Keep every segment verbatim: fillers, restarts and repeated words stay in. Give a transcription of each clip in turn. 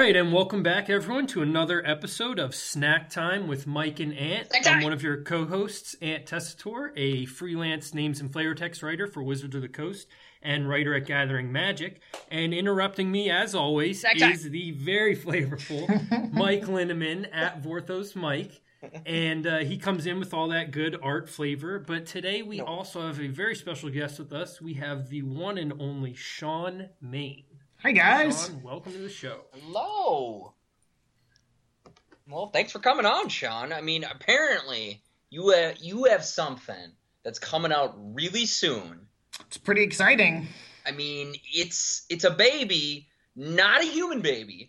right, and welcome back, everyone, to another episode of Snack Time with Mike and Ant. I'm one of your co-hosts, Ant Tessitore, a freelance names and flavor text writer for Wizards of the Coast and writer at Gathering Magic. And interrupting me, as always, Snack is time. the very flavorful Mike Linneman at Vorthos Mike. And uh, he comes in with all that good art flavor. But today we no. also have a very special guest with us. We have the one and only Sean Main. Hi, guys. Sean, welcome to the show. Hello. Well, thanks for coming on, Sean. I mean, apparently you have, you have something that's coming out really soon. It's pretty exciting. I mean, it's it's a baby, not a human baby,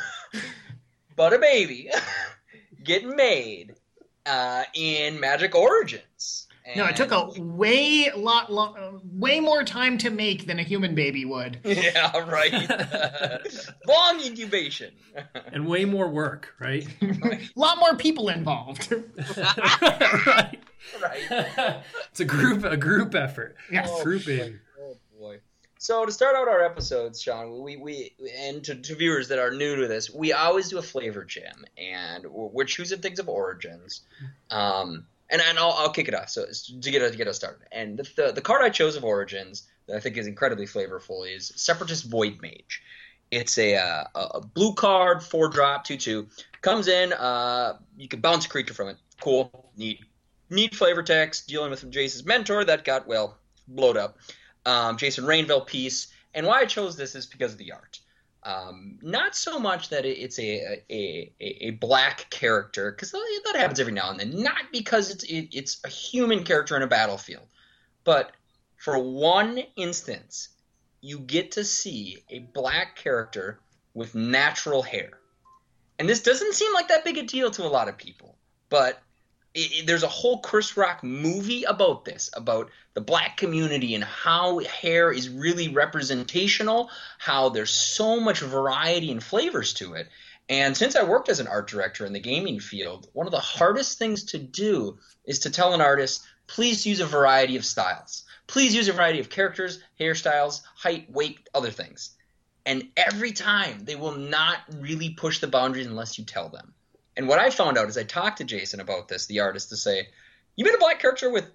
but a baby getting made uh, in Magic Origins. And no, it took a way lot, lo- way more time to make than a human baby would. Yeah, right. Long incubation. And way more work, right? Right. A lot more people involved. Right. Right. It's a group a group effort. Yes. Oh, group boy. baby. Oh boy. So to start out our episodes, Sean, we we and to, to viewers that are new to this, we always do a flavor jam, and we're, we're choosing things of Origins. Um. And, and I'll, I'll kick it off so to get, to get us started. And the, the the card I chose of Origins that I think is incredibly flavorful is Separatist Void Mage. It's a uh, a blue card, four drop, two two. Comes in, uh, you can bounce a creature from it. Cool, neat, neat flavor text. Dealing with Jace's mentor that got well blowed up. Um, Jason Rainville piece. And why I chose this is because of the art. Um, not so much that it's a a, a, a black character, because that happens every now and then. Not because it's it, it's a human character in a battlefield, but for one instance, you get to see a black character with natural hair, and this doesn't seem like that big a deal to a lot of people, but it, it, there's a whole Chris Rock movie about this, about the black community and how hair is really representational, how there's so much variety and flavors to it. And since I worked as an art director in the gaming field, one of the hardest things to do is to tell an artist, please use a variety of styles. Please use a variety of characters, hairstyles, height, weight, other things. And every time they will not really push the boundaries unless you tell them. And what I found out is I talked to Jason about this, the artist, to say, you made a black character with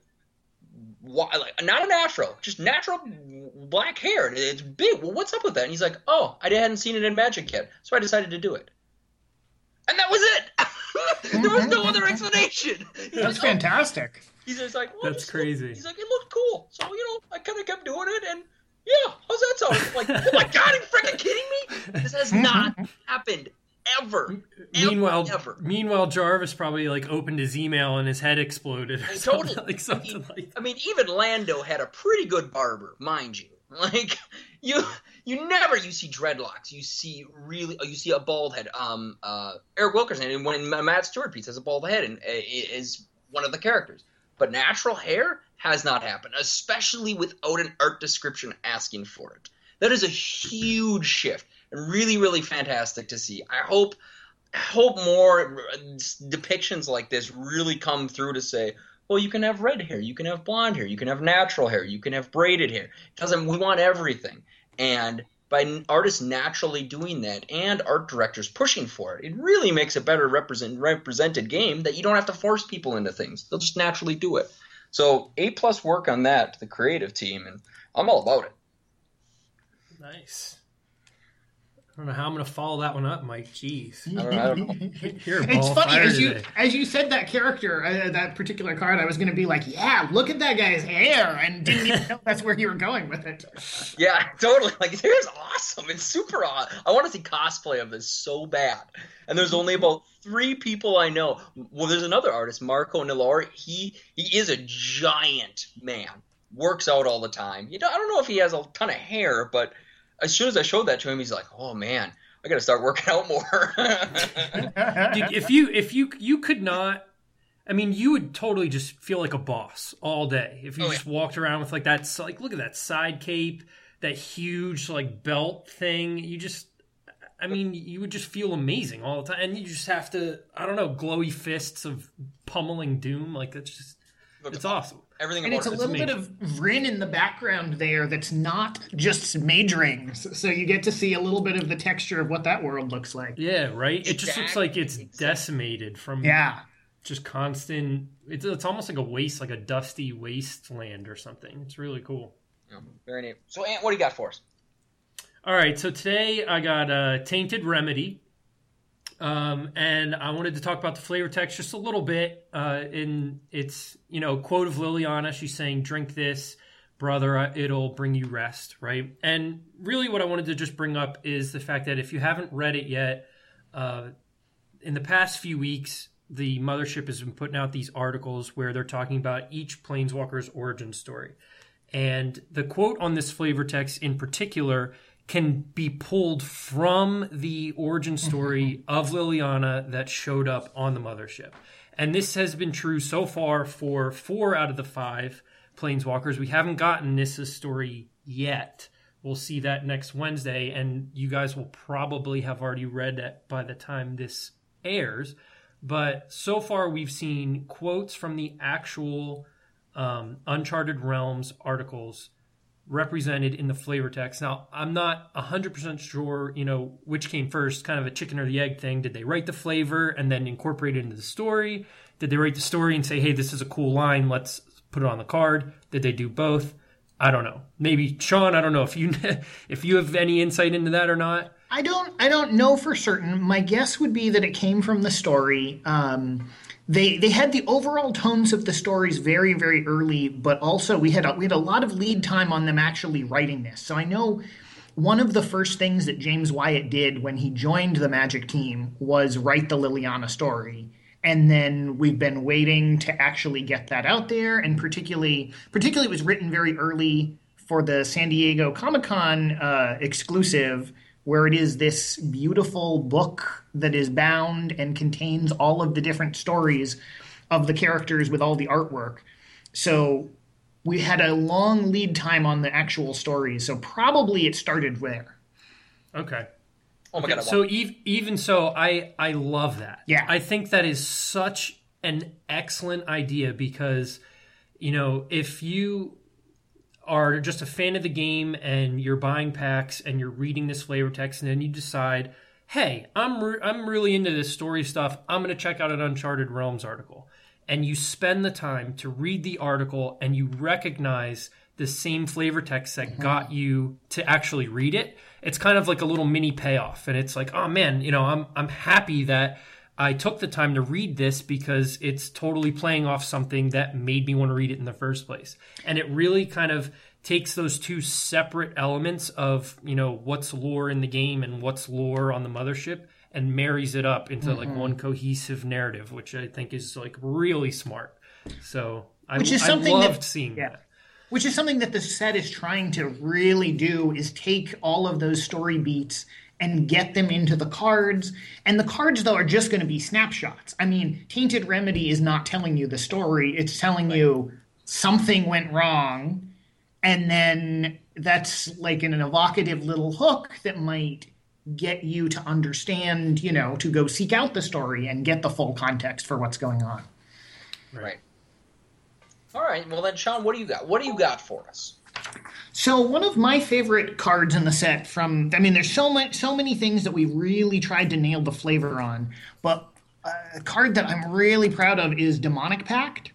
like, not an afro, just natural black hair. It's big. Well, what's up with that? And he's like, oh, I hadn't seen it in Magic yet, so I decided to do it. And that was it. There was no other explanation. He's That's like, fantastic. Oh. He's just like, well, that's just crazy. Look. He's like, it looked cool. So, you know, I kind of kept doing it, and yeah, how's that sound? I'm like, oh my God, are you freaking kidding me? This has not happened. Ever. Meanwhile, ever. meanwhile, Jarvis probably like opened his email and his head exploded. Or Totally. Something like something I mean, like. I mean, even Lando had a pretty good barber, mind you. Like you, you never you see dreadlocks. You see really, you see a bald head. Um, uh, Eric Wilkerson and when Matt Stewart piece has a bald head and uh, is one of the characters. But natural hair has not happened, especially without an art description asking for it. That is a huge shift. Really, really fantastic to see. I hope I hope more depictions like this really come through to say, well, you can have red hair, you can have blonde hair, you can have natural hair, you can have braided hair. It doesn't we want everything. And by artists naturally doing that and art directors pushing for it, it really makes a better represent, represented game that you don't have to force people into things. They'll just naturally do it. So A plus work on that to the creative team, and I'm all about it. Nice. I don't know how I'm going to follow that one up, Mike. Jeez. I don't, I don't know. You're a It's ball funny fire as you today. as you said that character, uh, that particular card. I was going to be like, "Yeah, look at that guy's hair," and didn't even know that's where you were going with it. Yeah, totally. Like, this is awesome. It's super odd. I want to see cosplay of this so bad. And there's only about three people I know. Well, there's another artist, Marco Nilor. He he is a giant man. Works out all the time. You know, I don't know if he has a ton of hair, but as soon as I showed that to him, he's like, "Oh man, I got to start working out more." Dude, if you if you you could not, I mean, you would totally just feel like a boss all day if you Oh, just walked around with like that. Like, look at that side cape, that huge like belt thing. You just, I mean, you would just feel amazing all the time, and you just have to, I don't know, glowy fists of pummeling doom. Like that's just. It's awesome. Everything and about it's a it. little amazing. bit of Vryn in the background there that's not just majoring. So you get to see a little bit of the texture of what that world looks like. Yeah, right? It just Exact- looks like it's exact- decimated from Yeah. just constant. It's, it's almost like a waste, like a dusty wasteland or something. It's really cool. Yeah, very neat. So, Ant, what do you got for us? All right, so today I got uh, Tainted Remedy. Um, and I wanted to talk about the flavor text just a little bit. Uh, in its, you know, quote of Liliana, she's saying, "Drink this, brother, it'll bring you rest," right? And really what I wanted to just bring up is the fact that if you haven't read it yet, uh, in the past few weeks, the Mothership has been putting out these articles where they're talking about each Planeswalker's origin story. And the quote on this flavor text in particular can be pulled from the origin story of Liliana that showed up on the Mothership. And this has been true so far for four out of the five Planeswalkers. We haven't gotten Nissa's story yet. We'll see that next Wednesday, and you guys will probably have already read it by the time this airs. But so far we've seen quotes from the actual um, Uncharted Realms articles represented in the flavor text. Now, I'm not one hundred percent sure, you know, which came first, kind of a chicken or the egg thing. Did they write the flavor and then incorporate it into the story? Did they write the story and say, hey, this is a cool line, let's put it on the card? Did they do both? I don't know. Maybe, Sean, I don't know if you if you have any insight into that or not. I don't I don't know for certain. My guess would be that it came from the story. Um, they they had the overall tones of the stories very, very early, but also we had a, we had a lot of lead time on them actually writing this. So I know one of the first things that James Wyatt did when he joined the Magic team was write the Liliana story. And then we've been waiting to actually get that out there. And particularly, particularly it was written very early for the San Diego Comic-Con uh, exclusive, where it is this beautiful book that is bound and contains all of the different stories of the characters with all the artwork. So we had a long lead time on the actual stories. So probably it started there. Okay. Oh my Okay, God. I so want- ev- even so, I, I love that. Yeah. I think that is such an excellent idea because, you know, if you are just a fan of the game and you're buying packs and you're reading this flavor text and then you decide, hey, I'm re- I'm really into this story stuff. I'm going to check out an Uncharted Realms article. And you spend the time to read the article and you recognize the same flavor text that got you to actually read it. It's kind of like a little mini payoff. And it's like, oh man, you know, I'm I'm happy that I took the time to read this because it's totally playing off something that made me want to read it in the first place. And it really kind of takes those two separate elements of, you know, what's lore in the game and what's lore on the Mothership and marries it up into mm-hmm. like one cohesive narrative, which I think is like really smart. So I, which is I something loved that, seeing yeah. that. Which is something that the set is trying to really do, is take all of those story beats and get them into the cards. And the cards, though, are just going to be snapshots. I mean, Tainted Remedy is not telling you the story. It's telling right. you something went wrong. And then that's like an evocative little hook that might get you to understand, you know, to go seek out the story and get the full context for what's going on. Right. All right. Well, then, Sean, what do you got? What do you got for us? So one of my favorite cards in the set from, I mean, there's so much, so many things that we really tried to nail the flavor on, but a card that I'm really proud of is Demonic Pact.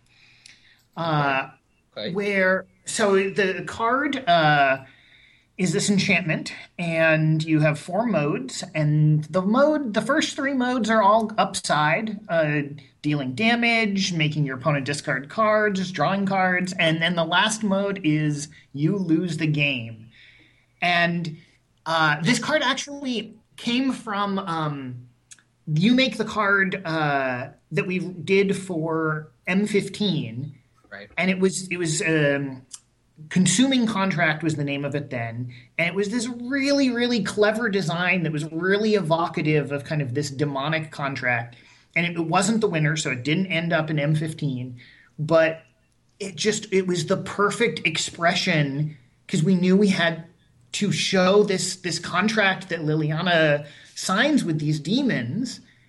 Uh, okay. Where, so the card uh, is this enchantment, and you have four modes, and the mode, the first three modes are all upside, uh, dealing damage, making your opponent discard cards, drawing cards, and then the last mode is you lose the game. And uh, this card actually came from, um, you make the card uh, that we did for M fifteen, right? And it was, it was, um, Consuming Contract was the name of it then, and it was this really, really clever design that was really evocative of kind of this demonic contract. And it, it wasn't the winner, so it didn't end up in M fifteen, but it just, it was the perfect expression because we knew we had to show this, this contract that Liliana signs with these demons.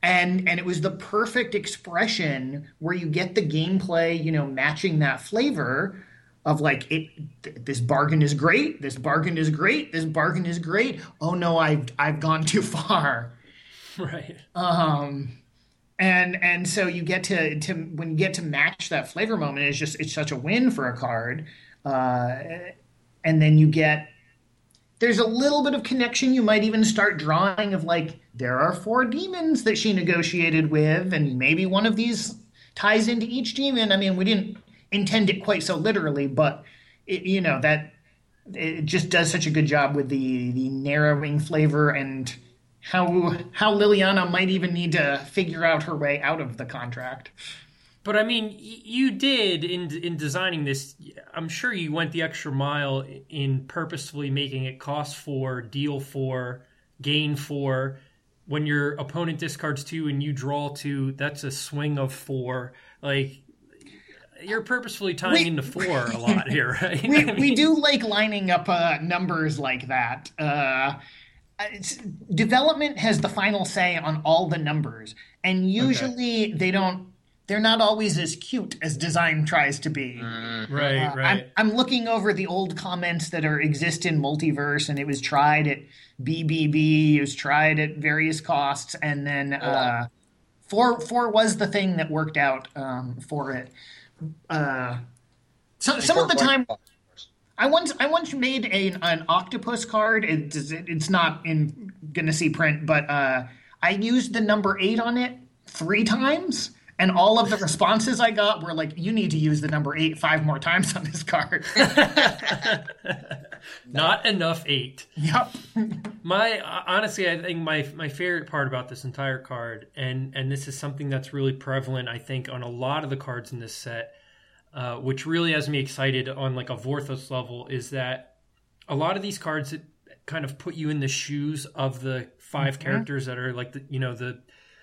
And and it was the perfect expression where you get the gameplay, you know, matching that flavor of like it. Th- this bargain is great. This bargain is great. This bargain is great. Oh no, I've I've gone too far. Right. Um, and and so you get to to when you get to match that flavor moment, it's just it's such a win for a card. Uh, and then you get. There's a little bit of connection. You might even start drawing of like, there are four demons that she negotiated with, and maybe one of these ties into each demon. I mean, we didn't intend it quite so literally, but it, you know, that it just does such a good job with the, the narrowing flavor and how how Liliana might even need to figure out her way out of the contract. But I mean, you did in in designing this. I'm sure you went the extra mile in purposefully making it cost four, deal four, gain four. When your opponent discards two and you draw two, that's a swing of four. Like you're purposefully tying we, into four a lot here, right? we, I mean, we do like lining up uh, numbers like that. Uh, it's, development has the final say on all the numbers, and usually okay. they don't. They're not always as cute as design tries to be. Mm, right, uh, right. I'm, I'm looking over the old comments that are exist in Multiverse, and it was tried at B B B. It was tried at various costs, and then uh, four four was the thing that worked out um, for it. Uh, so, some of the time, I once I once made a, an octopus card. It, it's not in gonna see print, but uh, I used the number eight on it three times. And all of the responses I got were like, you need to use the number eight five more times on this card. Not enough eight. Yep. my honestly, I think my my favorite part about this entire card, and, and this is something that's really prevalent, I think, on a lot of the cards in this set, uh, which really has me excited on like a Vorthos level, is that a lot of these cards that kind of put you in the shoes of the five mm-hmm. characters that are like the, you know, the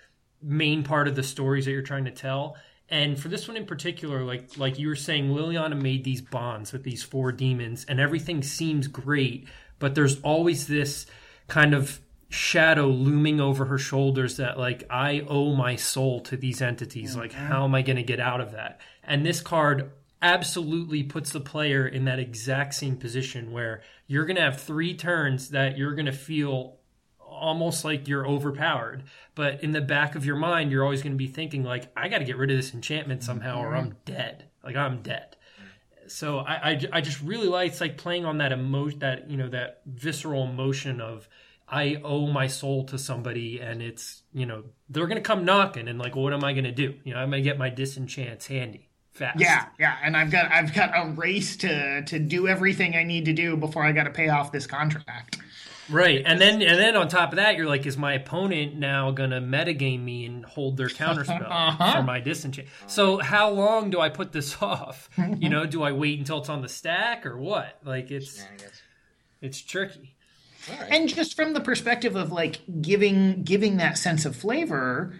main part of the stories that you're trying to tell. And for this one in particular, like like you were saying, Liliana made these bonds with these four demons and everything seems great, but there's always this kind of shadow looming over her shoulders that like, I owe my soul to these entities. Mm-hmm. Like, how am I going to get out of that? And this card absolutely puts the player in that exact same position where you're going to have three turns that you're going to feel almost like you're overpowered, but in the back of your mind you're always going to be thinking like, I got to get rid of this enchantment somehow or I'm dead. Like I'm dead. So I, I, I just really like, it's like playing on that emotion, that, you know, that visceral emotion of I owe my soul to somebody, and it's, you know, they're going to come knocking and like, what am I going to do? You know, I'm going to get my disenchants handy fast. Yeah. Yeah. And I've got, I've got a race to, to do everything I need to do before I got to pay off this contract. Right, and then and then on top of that, you're like, is my opponent now gonna metagame me and hold their counterspell uh-huh. for my disenchant? So how long do I put this off? You know, do I wait until it's on the stack or what? Like it's it's tricky. All right. And just from the perspective of like giving giving that sense of flavor,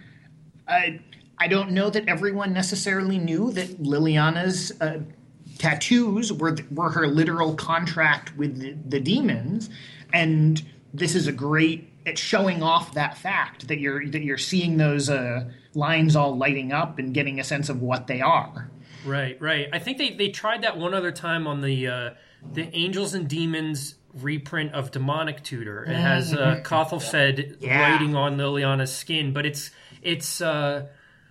I I don't know that everyone necessarily knew that Liliana's uh, tattoos were were her literal contract with the, the demons. And this is a great at showing off that fact that you're that you're seeing those uh, lines all lighting up and getting a sense of what they are. Right, right. I think they, they tried that one other time on the uh, the Angels and Demons reprint of Demonic Tutor. It has uh, Kothelfed yeah. writing on Liliana's skin, but it's it's uh,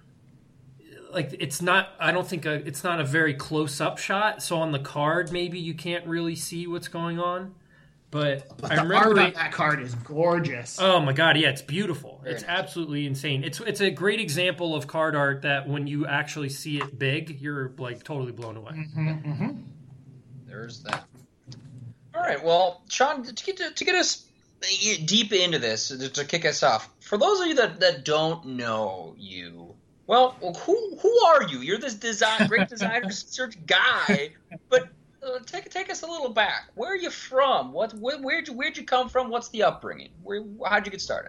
like it's not. I don't think a, it's not a very close up shot. So on the card, maybe you can't really see what's going on. But, but I the remember art it, on that card is gorgeous. Oh my god, yeah, it's beautiful. Very it's nice. Absolutely insane. It's it's a great example of card art that when you actually see it big, you're like totally blown away. Mm-hmm, mm-hmm. There's that. All right, well, Sean, to get to, to get us deep into this, to, to kick us off, for those of you that, that don't know you, well, who who are you? You're this design great designer search guy, but. Uh, take take us a little back. Where are you from? What where, where'd you where'd you come from? What's the upbringing? Where how'd you get started?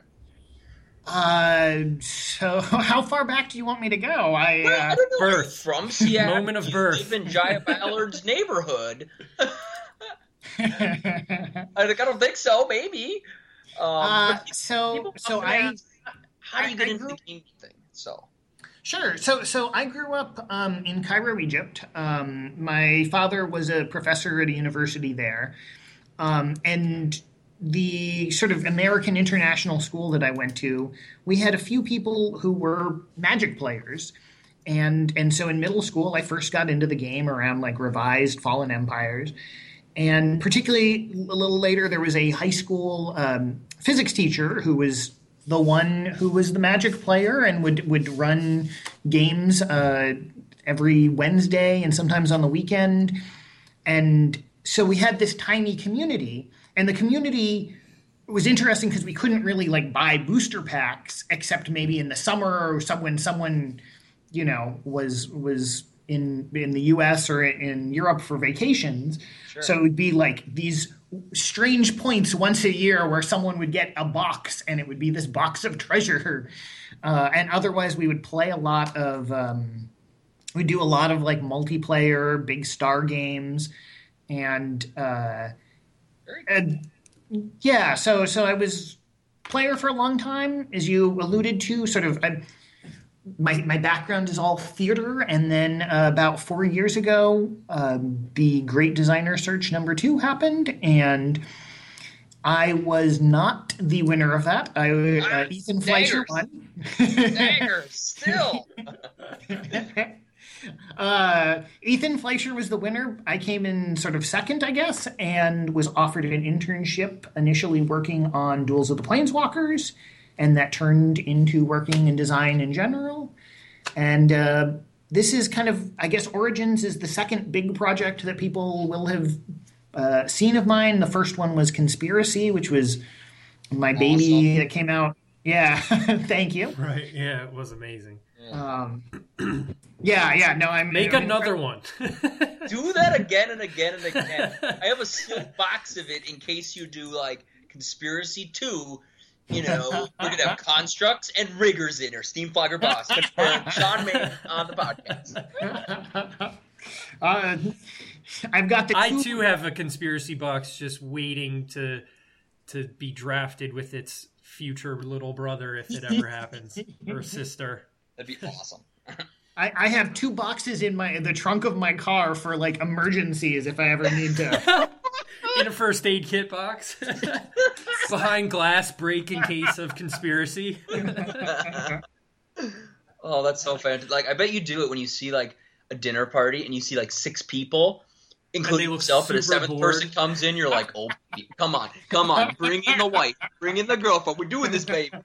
Uh, so how far back do you want me to go? I, well, uh, I don't know. Birth From Seattle. Moment of you birth. Live in Jaya Ballard's neighborhood. I don't think so. Maybe. Um, uh, so so I. Ask, how do you get I, I into grew, the game thing? So. Sure. So, so I grew up um, in Cairo, Egypt. Um, my father was a professor at a university there, um, and the sort of American international school that I went to, we had a few people who were Magic players, and and so in middle school, I first got into the game around like Revised Fallen Empires, and particularly a little later, there was a high school um, physics teacher who was the one who was the Magic player and would would run games uh, every Wednesday and sometimes on the weekend. And so we had this tiny community, and the community was interesting because we couldn't really like buy booster packs except maybe in the summer or some, when someone, you know, was was in in the U S or in Europe for vacations. Sure. So it would be like these strange points once a year where someone would get a box and it would be this box of treasure. Uh, and otherwise we would play a lot of, um, we do a lot of like multiplayer, big star games. And, uh, and yeah, so, so I was player for a long time, as you alluded to, sort of, I, My my background is all theater, and then uh, about four years ago, um, the Great Designer Search number two happened, and I was not the winner of that. I uh, Ethan Fleischer won. Dagger, still. uh, Ethan Fleischer was the winner. I came in sort of second, I guess, and was offered an internship initially working on Duels of the Planeswalkers. And that turned into working in design in general. And uh, this is kind of, I guess, Origins is the second big project that people will have uh, seen of mine. The first one was Conspiracy, which was my baby awesome. That came out. Yeah, thank you. Right, yeah, it was amazing. Um, yeah, yeah, no, I'm... Make I'm, another one. Do that again and again and again. I have a sealed box of it in case you do, like, Conspiracy two. You know, we're going to have constructs and riggers in her. Steam Flogger Boss. Confirmed. Sean May on the podcast. Uh, I've got the. I too have a conspiracy box just waiting to to be drafted with its future little brother if it ever happens, or sister. That'd be awesome. I, I have two boxes in my in the trunk of my car for like emergencies if I ever need to. In a first aid kit box. Behind glass break in case of conspiracy. Oh, that's so fantastic. Like, I bet you do it when you see, like, a dinner party and you see, like, six people, including yourself, and a seventh bored. person comes in, you're like, oh, come on, come on, bring in the wife, bring in the girlfriend, we're doing this, babe.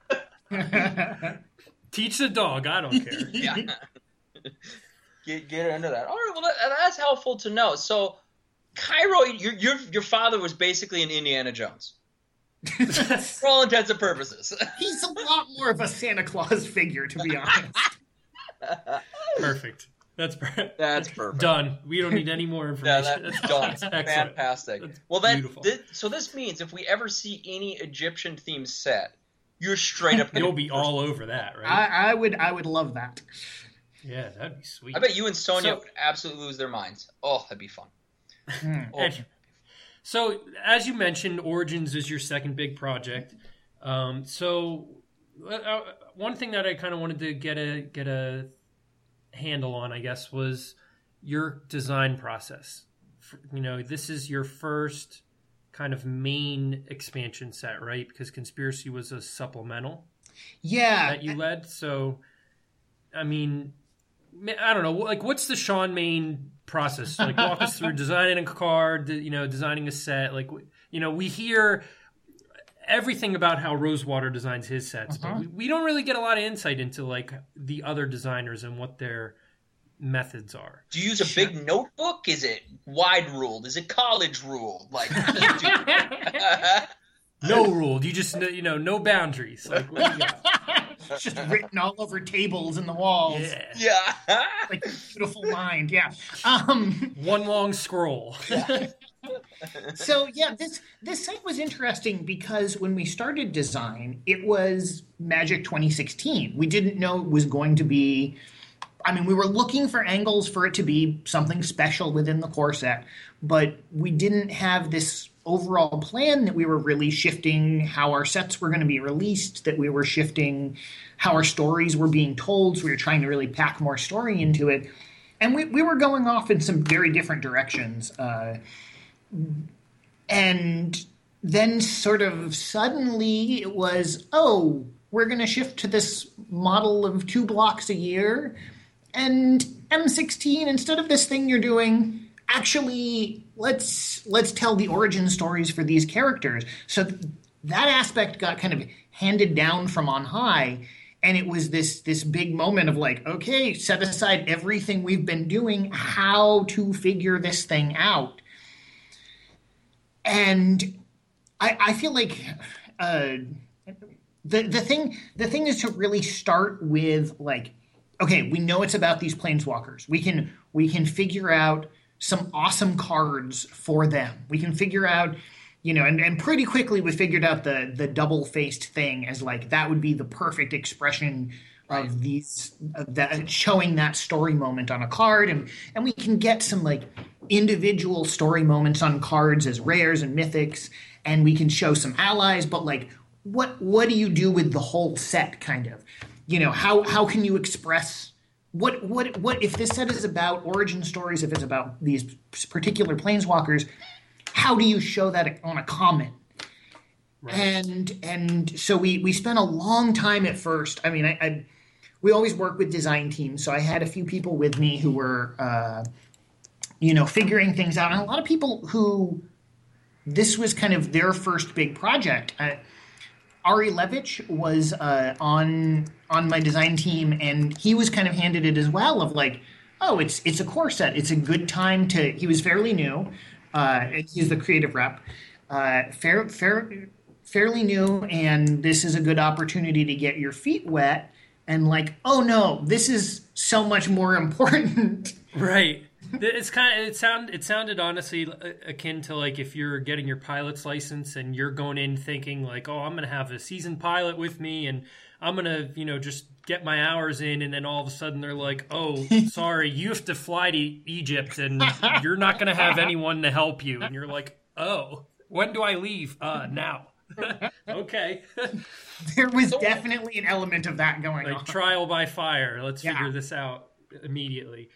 Teach the dog, I don't care. Yeah. Get, get into that. All right, well, that, that's helpful to know. So, Cairo, your, your, your father was basically an Indiana Jones. For all intents and purposes. He's a lot more of a Santa Claus figure, to be honest. Perfect. That's perfect. That's perfect. Done. We don't need any more information. Yeah, that's, that's done. That's fantastic. That's well, then, this, so this means if we ever see any Egyptian themed set, you're straight up. You'll be all over that, right? I, I would. I would love that. Yeah, that'd be sweet. I bet you and Sonia so, would absolutely lose their minds. Oh, that'd be fun. Oh. So, as you mentioned, Origins is your second big project. Um, so, uh, one thing that I kind of wanted to get a get a handle on, I guess, was your design process. You know, this is your first kind of main expansion set, right? Because Conspiracy was a supplemental. Yeah, that you led. So, I mean, I don't know. Like, what's the Sean Main process? Like, walk us through designing a card, you know, designing a set. Like, you know, we hear everything about how Rosewater designs his sets, uh-huh. but we, we don't really get a lot of insight into like the other designers and what their methods are. Do you use a big notebook? Is it wide ruled? Is it college ruled? Like, no ruled. You just, you know, no boundaries. Like, what do you got? It's just written all over tables and the walls. Yeah. yeah. Like a beautiful mind. Yeah. Um, One long scroll. Yeah. So, yeah, this this site was interesting because when we started design, it was Magic twenty sixteen. We didn't know it was going to be... I mean, we were looking for angles for it to be something special within the core set, but we didn't have this overall plan that we were really shifting how our sets were going to be released, that we were shifting how our stories were being told. So we were trying to really pack more story into it. And we, we were going off in some very different directions. Uh, and then sort of suddenly it was, oh, we're going to shift to this model of two blocks a year. And M sixteen, instead of this thing you're doing, actually, let's let's tell the origin stories for these characters. So th- that aspect got kind of handed down from on high. And it was this this big moment of like, okay, set aside everything we've been doing, how to figure this thing out. And I, I feel like uh, the the thing the thing is to really start with like, okay, we know it's about these planeswalkers. We can we can figure out some awesome cards for them. We can figure out, you know, and, and pretty quickly we figured out the the double-faced thing as like that would be the perfect expression right. of these of that showing that story moment on a card, and and we can get some like individual story moments on cards as rares and mythics, and we can show some allies, but like what what do you do with the whole set kind of? You know, how how can you express What what what if this set is about origin stories? If it's about these particular planeswalkers, how do you show that on a common? Right. And and so we we spent a long time at first. I mean, I, I we always work with design teams, so I had a few people with me who were uh, you know figuring things out, and a lot of people who this was kind of their first big project. Uh, Ari Levitch was uh, on on my design team, and he was kind of handed it as well of like, oh, it's it's a core set. It's a good time to – he was fairly new. Uh, he's the creative rep. Uh, fair, fair, fairly new, and this is a good opportunity to get your feet wet. And like, oh, no, this is so much more important. Right. It's kind of it sound it sounded honestly akin to like if you're getting your pilot's license and you're going in thinking like, oh, I'm going to have a seasoned pilot with me and I'm going to, you know, just get my hours in, and then all of a sudden they're like, oh, sorry, you have to fly to Egypt and you're not going to have anyone to help you. And you're like, oh, when do I leave? Uh, now. Okay. There was definitely an element of that going like, on. Trial by fire. Let's yeah. figure this out immediately.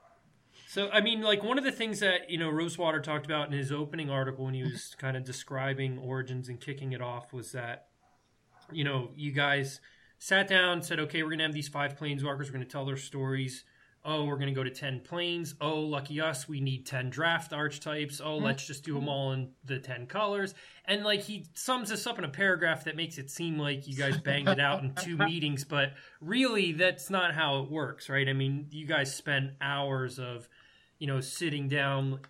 So, I mean, like one of the things that, you know, Rosewater talked about in his opening article when he was kind of describing Origins and kicking it off was that, you know, you guys sat down and said, okay, we're going to have these five planeswalkers. We're going to tell their stories. Oh, we're going to go to ten planes. Oh, lucky us. We need ten draft archetypes. Oh, mm-hmm. let's just do them all in the ten colors. And like he sums this up in a paragraph that makes it seem like you guys banged it out in two meetings. But really, that's not how it works, right? I mean, you guys spent hours of, you know, sitting down,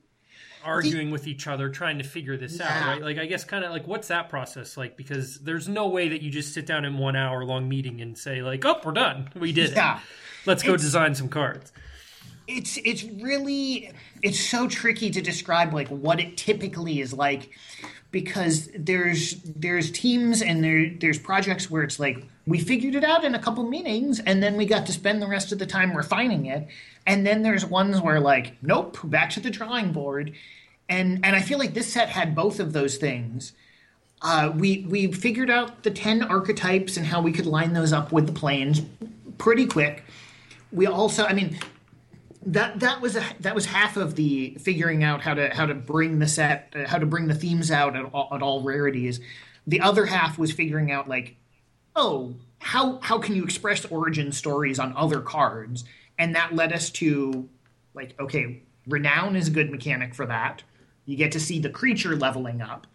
arguing with each other, trying to figure this yeah. out, right? Like, I guess kind of like, what's that process like? Because there's no way that you just sit down in one hour long meeting and say like, oh, we're done. We did yeah. it. Let's go it's, design some cards. It's it's really, it's so tricky to describe like what it typically is like, because there's there's teams and there there's projects where it's like, we figured it out in a couple meetings and then we got to spend the rest of the time refining it. And then there's ones where like, nope, back to the drawing board. And and I feel like this set had both of those things. Uh, we we figured out the ten archetypes and how we could line those up with the planes pretty quick. We also, I mean, that that was a, that was half of the figuring out how to how to bring the set, uh, how to bring the themes out at all, at all rarities. The other half was figuring out like, oh, how how can you express origin stories on other cards? And that led us to like, okay, Renown is a good mechanic for that. You get to see the creature leveling up,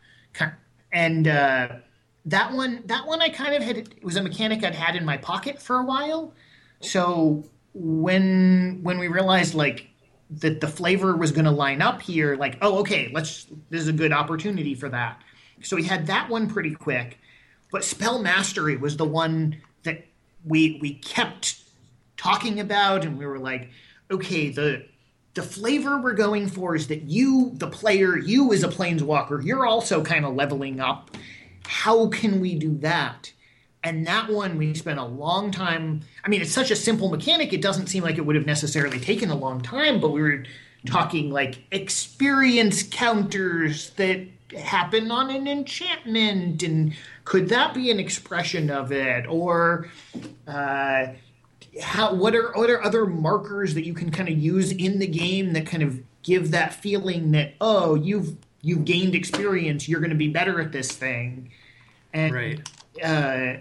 and uh, that one that one I kind of had. It was a mechanic I'd had in my pocket for a while. So when when we realized like that the flavor was going to line up here, like, oh, okay, let's. This is a good opportunity for that. So we had that one pretty quick, but Spell Mastery was the one that we we kept talking about, and we were like, okay, the the flavor we're going for is that you, the player, you as a planeswalker, you're also kind of leveling up. How can we do that? And that one, we spent a long time. I mean, it's such a simple mechanic, it doesn't seem like it would have necessarily taken a long time, but we were talking like experience counters that happen on an enchantment, and could that be an expression of it? Or uh, how? What are what are other markers that you can kind of use in the game that kind of give that feeling that, oh, you've you've gained experience, you're going to be better at this thing, and right. uh,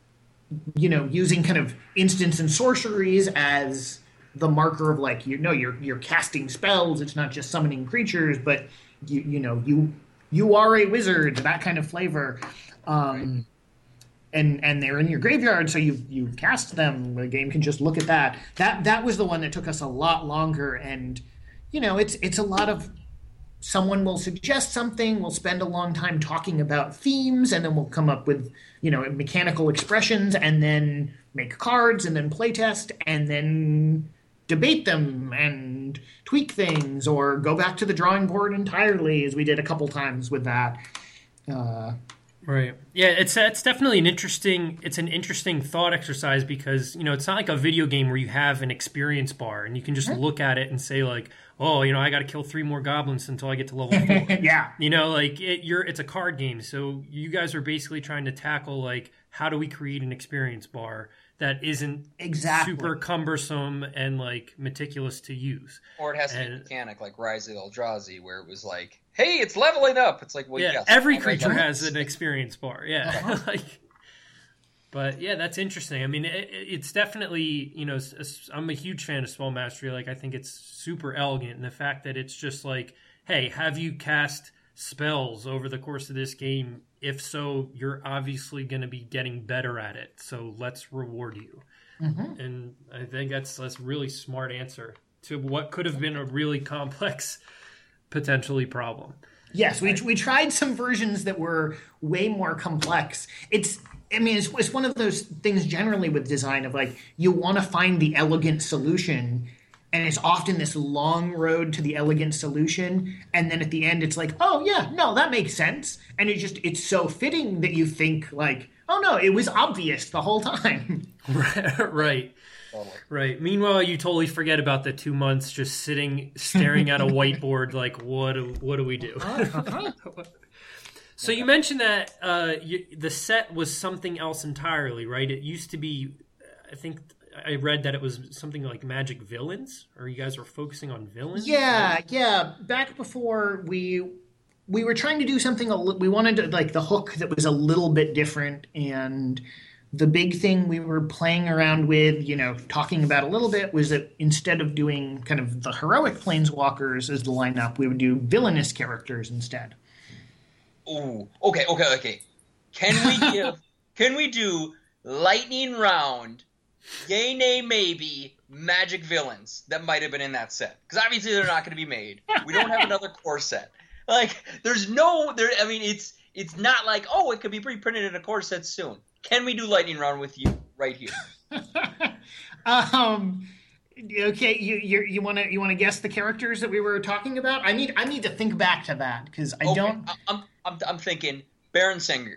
you know, using kind of instants and sorceries as the marker of like, you know, you're you're casting spells. It's not just summoning creatures, but you you know you you are a wizard, that kind of flavor. Um, right. And and they're in your graveyard, so you you cast them. The game can just look at that. That that was the one that took us a lot longer, and you know, it's it's a lot of, someone will suggest something, we'll spend a long time talking about themes, and then we'll come up with, you know, mechanical expressions, and then make cards, and then playtest, and then debate them and tweak things, or go back to the drawing board entirely, as we did a couple times with that. Uh, Right. Yeah, it's it's definitely an interesting it's an interesting thought exercise, because, you know, it's not like a video game where you have an experience bar and you can just look at it and say like, oh, you know, I got to kill three more goblins until I get to level four. Yeah. You know, like it, you're it's a card game, so you guys are basically trying to tackle like, how do we create an experience bar that isn't exactly super cumbersome and like meticulous to use. Or it has to and, be a mechanic like Rise of Eldrazi, where it was like, hey, it's leveling up. It's like, well, yeah, yes, every creature has an experience bar. Yeah. Uh-huh. like, but yeah, that's interesting. I mean, it, it's definitely, you know, I'm a huge fan of Spell Mastery. Like, I think it's super elegant. And the fact that it's just like, hey, have you cast spells over the course of this game? If so, you're obviously going to be getting better at it. So let's reward you. Mm-hmm. And I think that's that's a really smart answer to what could have been a really complex, potentially, problem. Yes, we we tried some versions that were way more complex. It's, I mean, it's, it's one of those things generally with design of like, you want to find the elegant solution, and it's often this long road to the elegant solution, and then at the end it's like, oh yeah, no, that makes sense, and it just it's so fitting that you think like, oh no, it was obvious the whole time. Right. Right. Meanwhile, you totally forget about the two months just sitting, staring at a whiteboard like, what do, what do we do? So you mentioned that uh, you, the set was something else entirely, right? It used to be, I think I read that it was something like Magic Villains, or you guys were focusing on villains? Yeah, right? yeah. Back before we we were trying to do something, a li- we wanted to, like the hook that was a little bit different, and the big thing we were playing around with, you know, talking about a little bit, was that instead of doing kind of the heroic planeswalkers as the lineup, we would do villainous characters instead. Ooh, okay, okay, okay. Can we give? Can we do lightning round? Yay, nay, maybe magic villains that might have been in that set, because obviously they're not going to be made. We don't have another core set. Like, there's no there. I mean, it's it's not like, oh, it could be reprinted in a core set soon. Can we do lightning round with you right here? um, okay, you you you want to you want to guess the characters that we were talking about? I need I need to think back to that, because I okay, don't. I'm I'm I'm thinking Baron Sengir.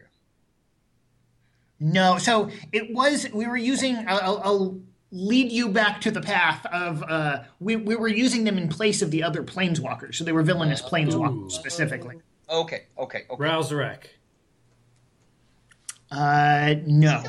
No, so it was we were using. I'll, I'll lead you back to the path of uh, we we were using them in place of the other planeswalkers, so they were villainous uh, planeswalkers specifically. Okay, okay, okay. Ralzarek. Uh, no.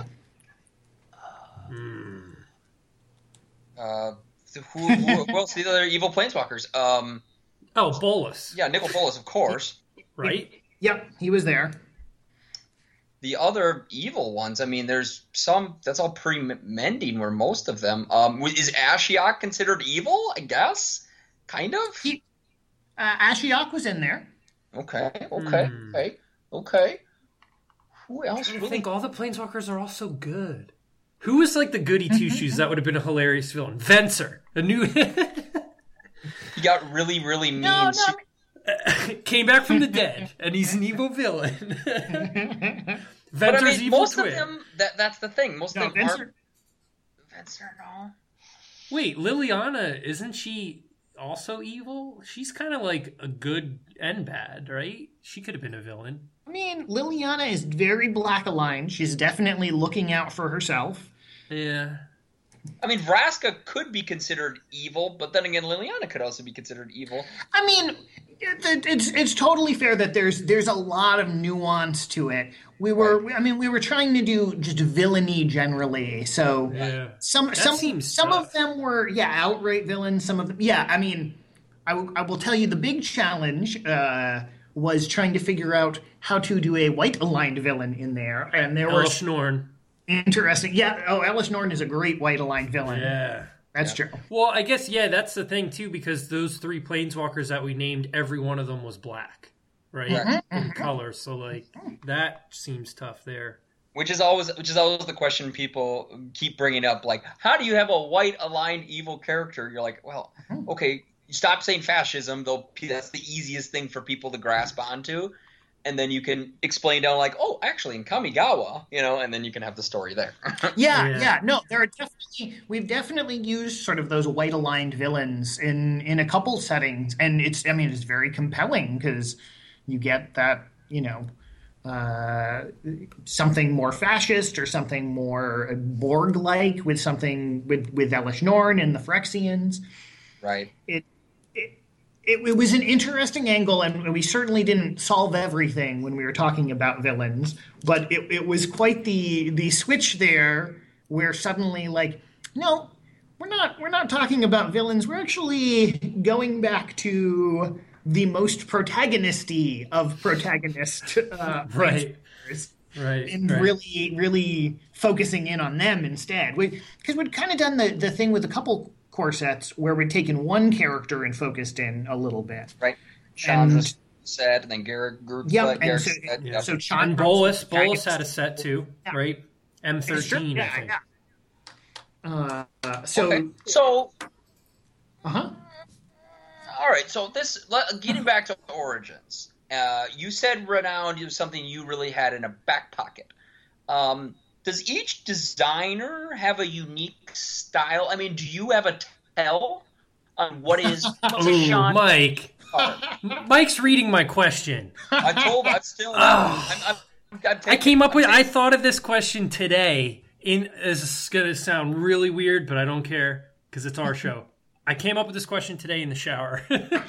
Hmm. Uh, who, who, who else? The other evil planeswalkers. Um. Oh, Bolas. Yeah, Nicol Bolas, of course. Right. Yep, he was there. The other evil ones, I mean, there's some, that's all pre-mending, where most of them, um, is Ashiok considered evil, I guess? Kind of? He, uh, Ashiok was in there. Okay, okay, hmm. okay, okay. Who else? I really? think all the planeswalkers are all so good. Who was like the goody two-shoes? That would have been a hilarious villain. Venser. A new... He got really, really mean. No, no. Super- Came back from the dead, and he's an evil villain. But I mean, evil most twin. of them, that, that's the thing. Most no, of them Venser. are... Venser, no. Wait, Liliana, isn't she also evil? She's kind of like a good and bad, right? She could have been a villain. I mean, Liliana is very black aligned. She's definitely looking out for herself. Yeah. I mean, Vraska could be considered evil, but then again, Liliana could also be considered evil. I mean, it, it's it's totally fair that there's there's a lot of nuance to it. We were, right. I mean, we were trying to do just villainy generally. So yeah. some that some seems some tough. of them were yeah outright villains. Some of them, yeah. I mean, I, w- I will tell you the big challenge uh, was trying to figure out how to do a white aligned villain in there, and there were Elesh Norn. Interesting. Yeah. Oh, Elesh Norn is a great white aligned villain. Yeah. That's yeah. true. Well, I guess, yeah, that's the thing, too, because those three planeswalkers that we named, every one of them was black, right? Mm-hmm, In mm-hmm. color. So, like, that seems tough there. Which is always which is always the question people keep bringing up. Like, how do you have a white aligned evil character? You're like, well, okay, you stop saying fascism, though that's the easiest thing for people to grasp onto. And then you can explain down like, oh, actually in Kamigawa, you know, and then you can have the story there. yeah, Yeah. yeah. No, there are definitely we've definitely used sort of those white aligned villains in in a couple settings, and it's I mean it's very compelling because you get that, you know, uh, something more fascist or something more Borg like with something with with Elesh Norn and the Phyrexians. Right. It. It, it was an interesting angle, and we certainly didn't solve everything when we were talking about villains. But it, it was quite the the switch there, where suddenly, like, no, we're not we're not talking about villains. We're actually going back to the most protagonisty of protagonist, uh, Right. players, Right. and right. really really focusing in on them instead. Because we, we'd kind of done the the thing with a couple core sets where we'd taken one character and focused in a little bit. Right. Chandra And- said, and then Garrett Group Yep, uh, and Garrett so- said, Yeah. yep. So And Chandra, Bolus, I Bolus guess- had a set, too, Yeah. right? M It's true, thirteen, I yeah, think. yeah. Uh, so, Okay. So, uh-huh. all right. So this, let- getting back to Origins, uh, you said Renowned was something you really had in a back pocket. Um, does each designer have a unique style? I mean, do you have a tell on what is Ooh, Sean? Mike. Mike's reading my question. I told. I'm still. Oh. I'm, I'm, I'm, I'm I came up with. I thought of this question today. In this is gonna sound really weird, but I don't care because it's our show. I came up with this question today in the shower.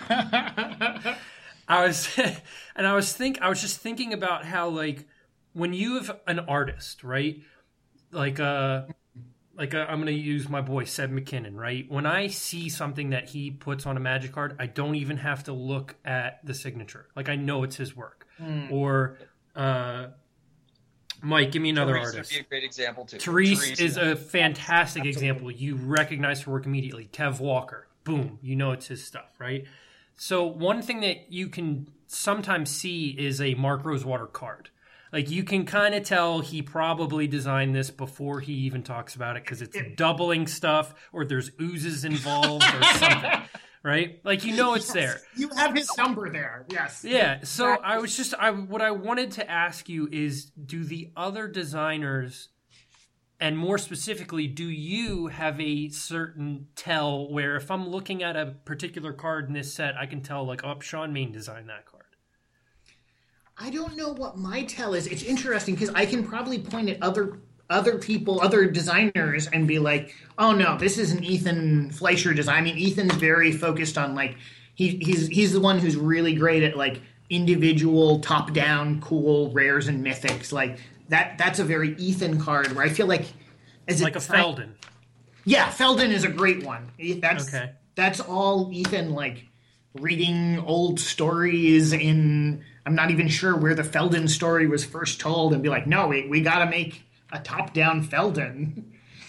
I was, and I was think. I was just thinking about how, like, when you have an artist, right? Like, uh, like uh, I'm gonna use my boy Seb McKinnon, right? When I see something that he puts on a Magic card, I don't even have to look at the signature. Like, I know it's his work. Mm. Or, uh, Mike, give me another Therese artist. would be a great example too. Therese, Therese, is yeah. a fantastic Absolutely. example. You recognize her work immediately. Kev Walker, boom, you know it's his stuff, right? So one thing that you can sometimes see is a Mark Rosewater card. Like, you can kind of tell he probably designed this before he even talks about it because it's doubling stuff or there's oozes involved or something, right? Like, you know it's there. You have his number there, yes. Yeah, so I was just, I what I wanted to ask you is, do the other designers, and more specifically, do you have a certain tell where if I'm looking at a particular card in this set, I can tell, like, oh, Sean Main designed that card? I don't know what my tell is. It's interesting because I can probably point at other other people, other designers, and be like, "Oh no, this is an Ethan Fleischer design." I mean, Ethan's very focused on like he, he's he's the one who's really great at like individual, top down, cool rares and mythics. Like that. That's a very Ethan card where I feel like as Like a Feldon. Yeah, Feldon is a great one. That's Okay. that's all Ethan, like reading old stories in. I'm not even sure where the Feldon story was first told, and be like, no, we we got to make a top-down Feldon.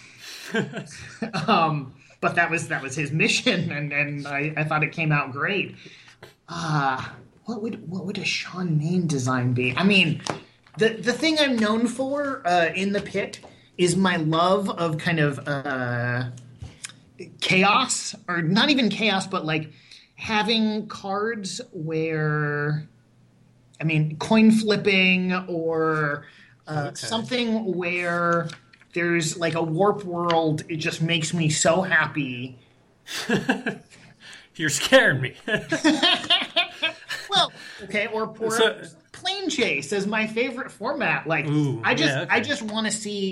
um, but that was that was his mission, and and I, I thought it came out great. Uh, what would what would a Sean Main design be? I mean, the the thing I'm known for uh, in the pit is my love of kind of uh, chaos, or not even chaos, but like having cards where, I mean, coin flipping or uh, Okay. something where there's like a warp world. It just makes me so happy. You're scaring me. Well, okay, or, or So- plane chase is my favorite format. Like, Ooh, I just, yeah, okay. I just want to see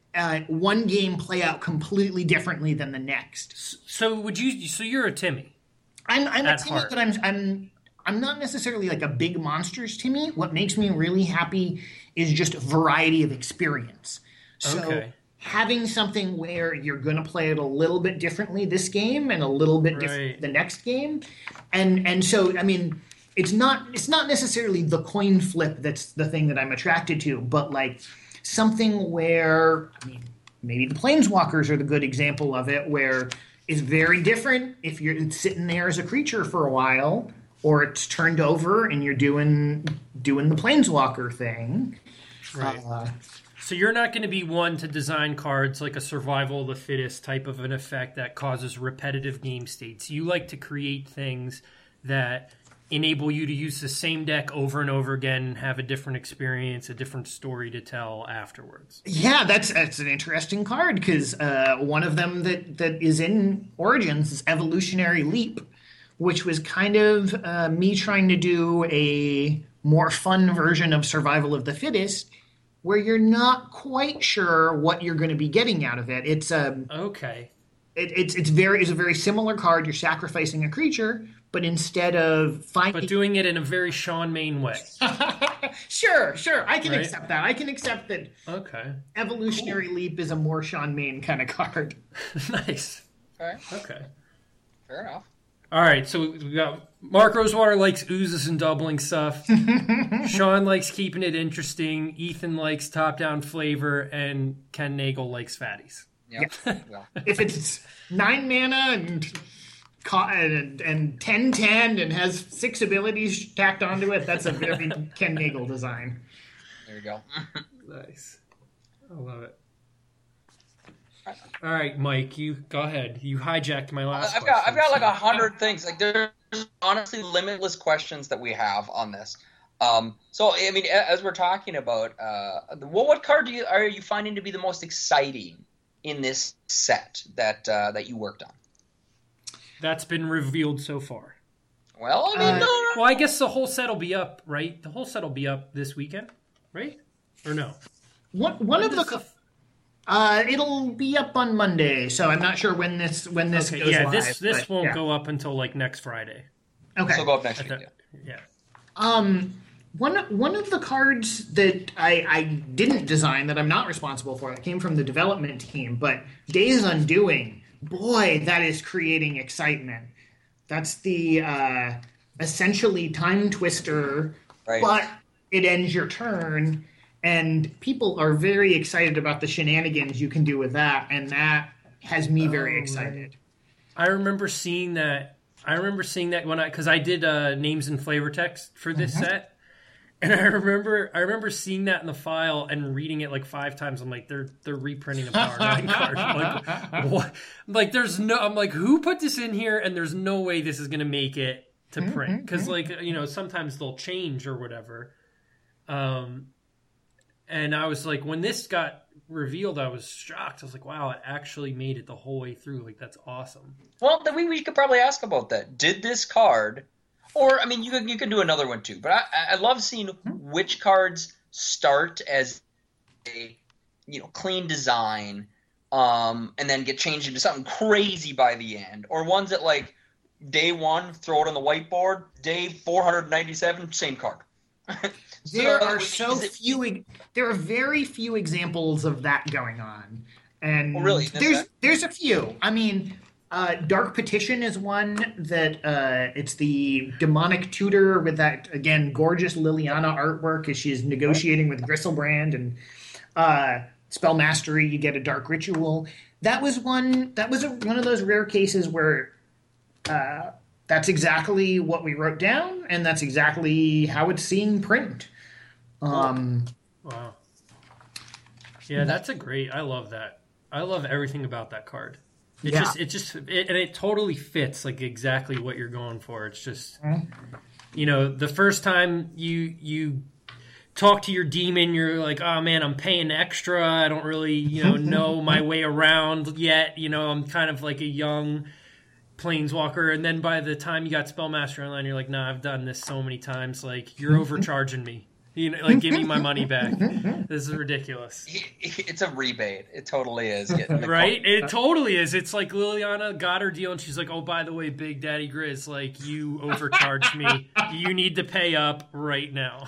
uh, one game play out completely differently than the next. So would you? So you're a Timmy. I'm, I'm a at Timmy, heart. but I'm I'm I'm not necessarily like a big monsters Timmy. What makes me really happy is just a variety of experience. So Okay. having something where you're going to play it a little bit differently this game and a little bit Right. different the next game, and and so I mean. It's not it's not necessarily the coin flip that's the thing that I'm attracted to, but like something where I mean maybe the Planeswalkers are the good example of it, where it's very different if you're sitting there as a creature for a while, or it's turned over and you're doing doing the Planeswalker thing. Right. Uh, So you're not going to be one to design cards like a survival of the fittest type of an effect that causes repetitive game states. You like to create things that enable you to use the same deck over and over again and have a different experience, a different story to tell afterwards. Yeah, that's that's an interesting card because uh, one of them that, that is in Origins is Evolutionary Leap, which was kind of uh, me trying to do a more fun version of Survival of the Fittest, where you're not quite sure what you're going to be getting out of it. It's um, Okay. it, it's it's very it's a very similar card. You're sacrificing a creature, but instead of finding But doing it in a very Sean Main way. sure, sure, I can Right. accept that. I can accept that. Okay. Evolutionary Leap is a more Sean Main kind of card. Nice. Okay, Okay. fair enough. All right, so we got Mark Rosewater likes oozes and doubling stuff. Sean likes keeping it interesting. Ethan likes top-down flavor, and Ken Nagel likes fatties. Yep. Well, If it's nine mana and ca- and, and ten ten and has six abilities tacked onto it, that's a very Ken Nagel design. there you go. Nice. I love it. All right, Mike, you go ahead. You hijacked my last I've got I've got like a question. hundred things. Like there's honestly limitless questions that we have on this. Um, so I mean, a- as we're talking about, uh, what what card do you are you finding to be the most exciting in this set that uh, that you worked on? That's been revealed so far. Well, I mean, Uh, no, no, Well, I guess the whole set will be up, right? The whole set will be up this weekend, right? Or no? One one of When the does co- uh, it'll be up on Monday, so I'm not sure when this when this Okay, goes yeah, live. this this but, won't yeah. go up until like next Friday. Okay. so go up next At week. the- Yeah. yeah. Um, one one of the cards that I, I didn't design, that I'm not responsible for, that came from the development team, but Days Undoing, boy, that is creating excitement. That's the uh, essentially time twister, Right. but it ends your turn, and people are very excited about the shenanigans you can do with that, and that has me very Oh, excited. I remember seeing that. I remember seeing that when I because I did uh, names and flavor text for this Mm-hmm. set, and I remember I remember seeing that in the file and reading it like five times. I'm like, they're they're reprinting a Power Nine card. I'm like, what? I'm like, there's no. I'm like, who put this in here? And there's no way this is gonna make it to Mm-hmm, print because like you know sometimes they'll change or whatever. Um, and I was like, when this got revealed, I was shocked. I was like, wow, it actually made it the whole way through. Like, that's awesome. Well, then we, we could probably ask about that. Did this card, or I mean, you can you can do another one too. But I, I love seeing which cards start as a you know clean design, um, and then get changed into something crazy by the end, or ones that like day one throw it on the whiteboard, day four hundred ninety-seven same card. There So, are is so it- few. e- There are very few examples of that going on, and Oh, really? Is there's that- there's a few. I mean, uh, Dark Petition is one that uh, it's the demonic tutor with that again gorgeous Liliana artwork as she's negotiating with Gristlebrand, and uh, Spell Mastery. You get a Dark Ritual. That was one. That was a, one of those rare cases where. Uh, That's exactly what we wrote down, and that's exactly how it's seeing print. Um, Wow. Yeah, that's a great. I love that. I love everything about that card. It Yeah. just, it just, it, and it totally fits like exactly what you're going for. It's just, you know, the first time you you talk to your demon, you're like, oh man, I'm paying extra. I don't really, you know, know my way around yet. You know, I'm kind of like a young planeswalker, and then by the time you got Spellmaster Online, you're like, nah, I've done this so many times. Like, you're overcharging me. You know, like, give me my money back. This is ridiculous. It's a rebate. It totally is. Right? It totally is. It's like Liliana got her deal, and she's like, oh, by the way, Big Daddy Grizz, like, you overcharged me. You need to pay up right now.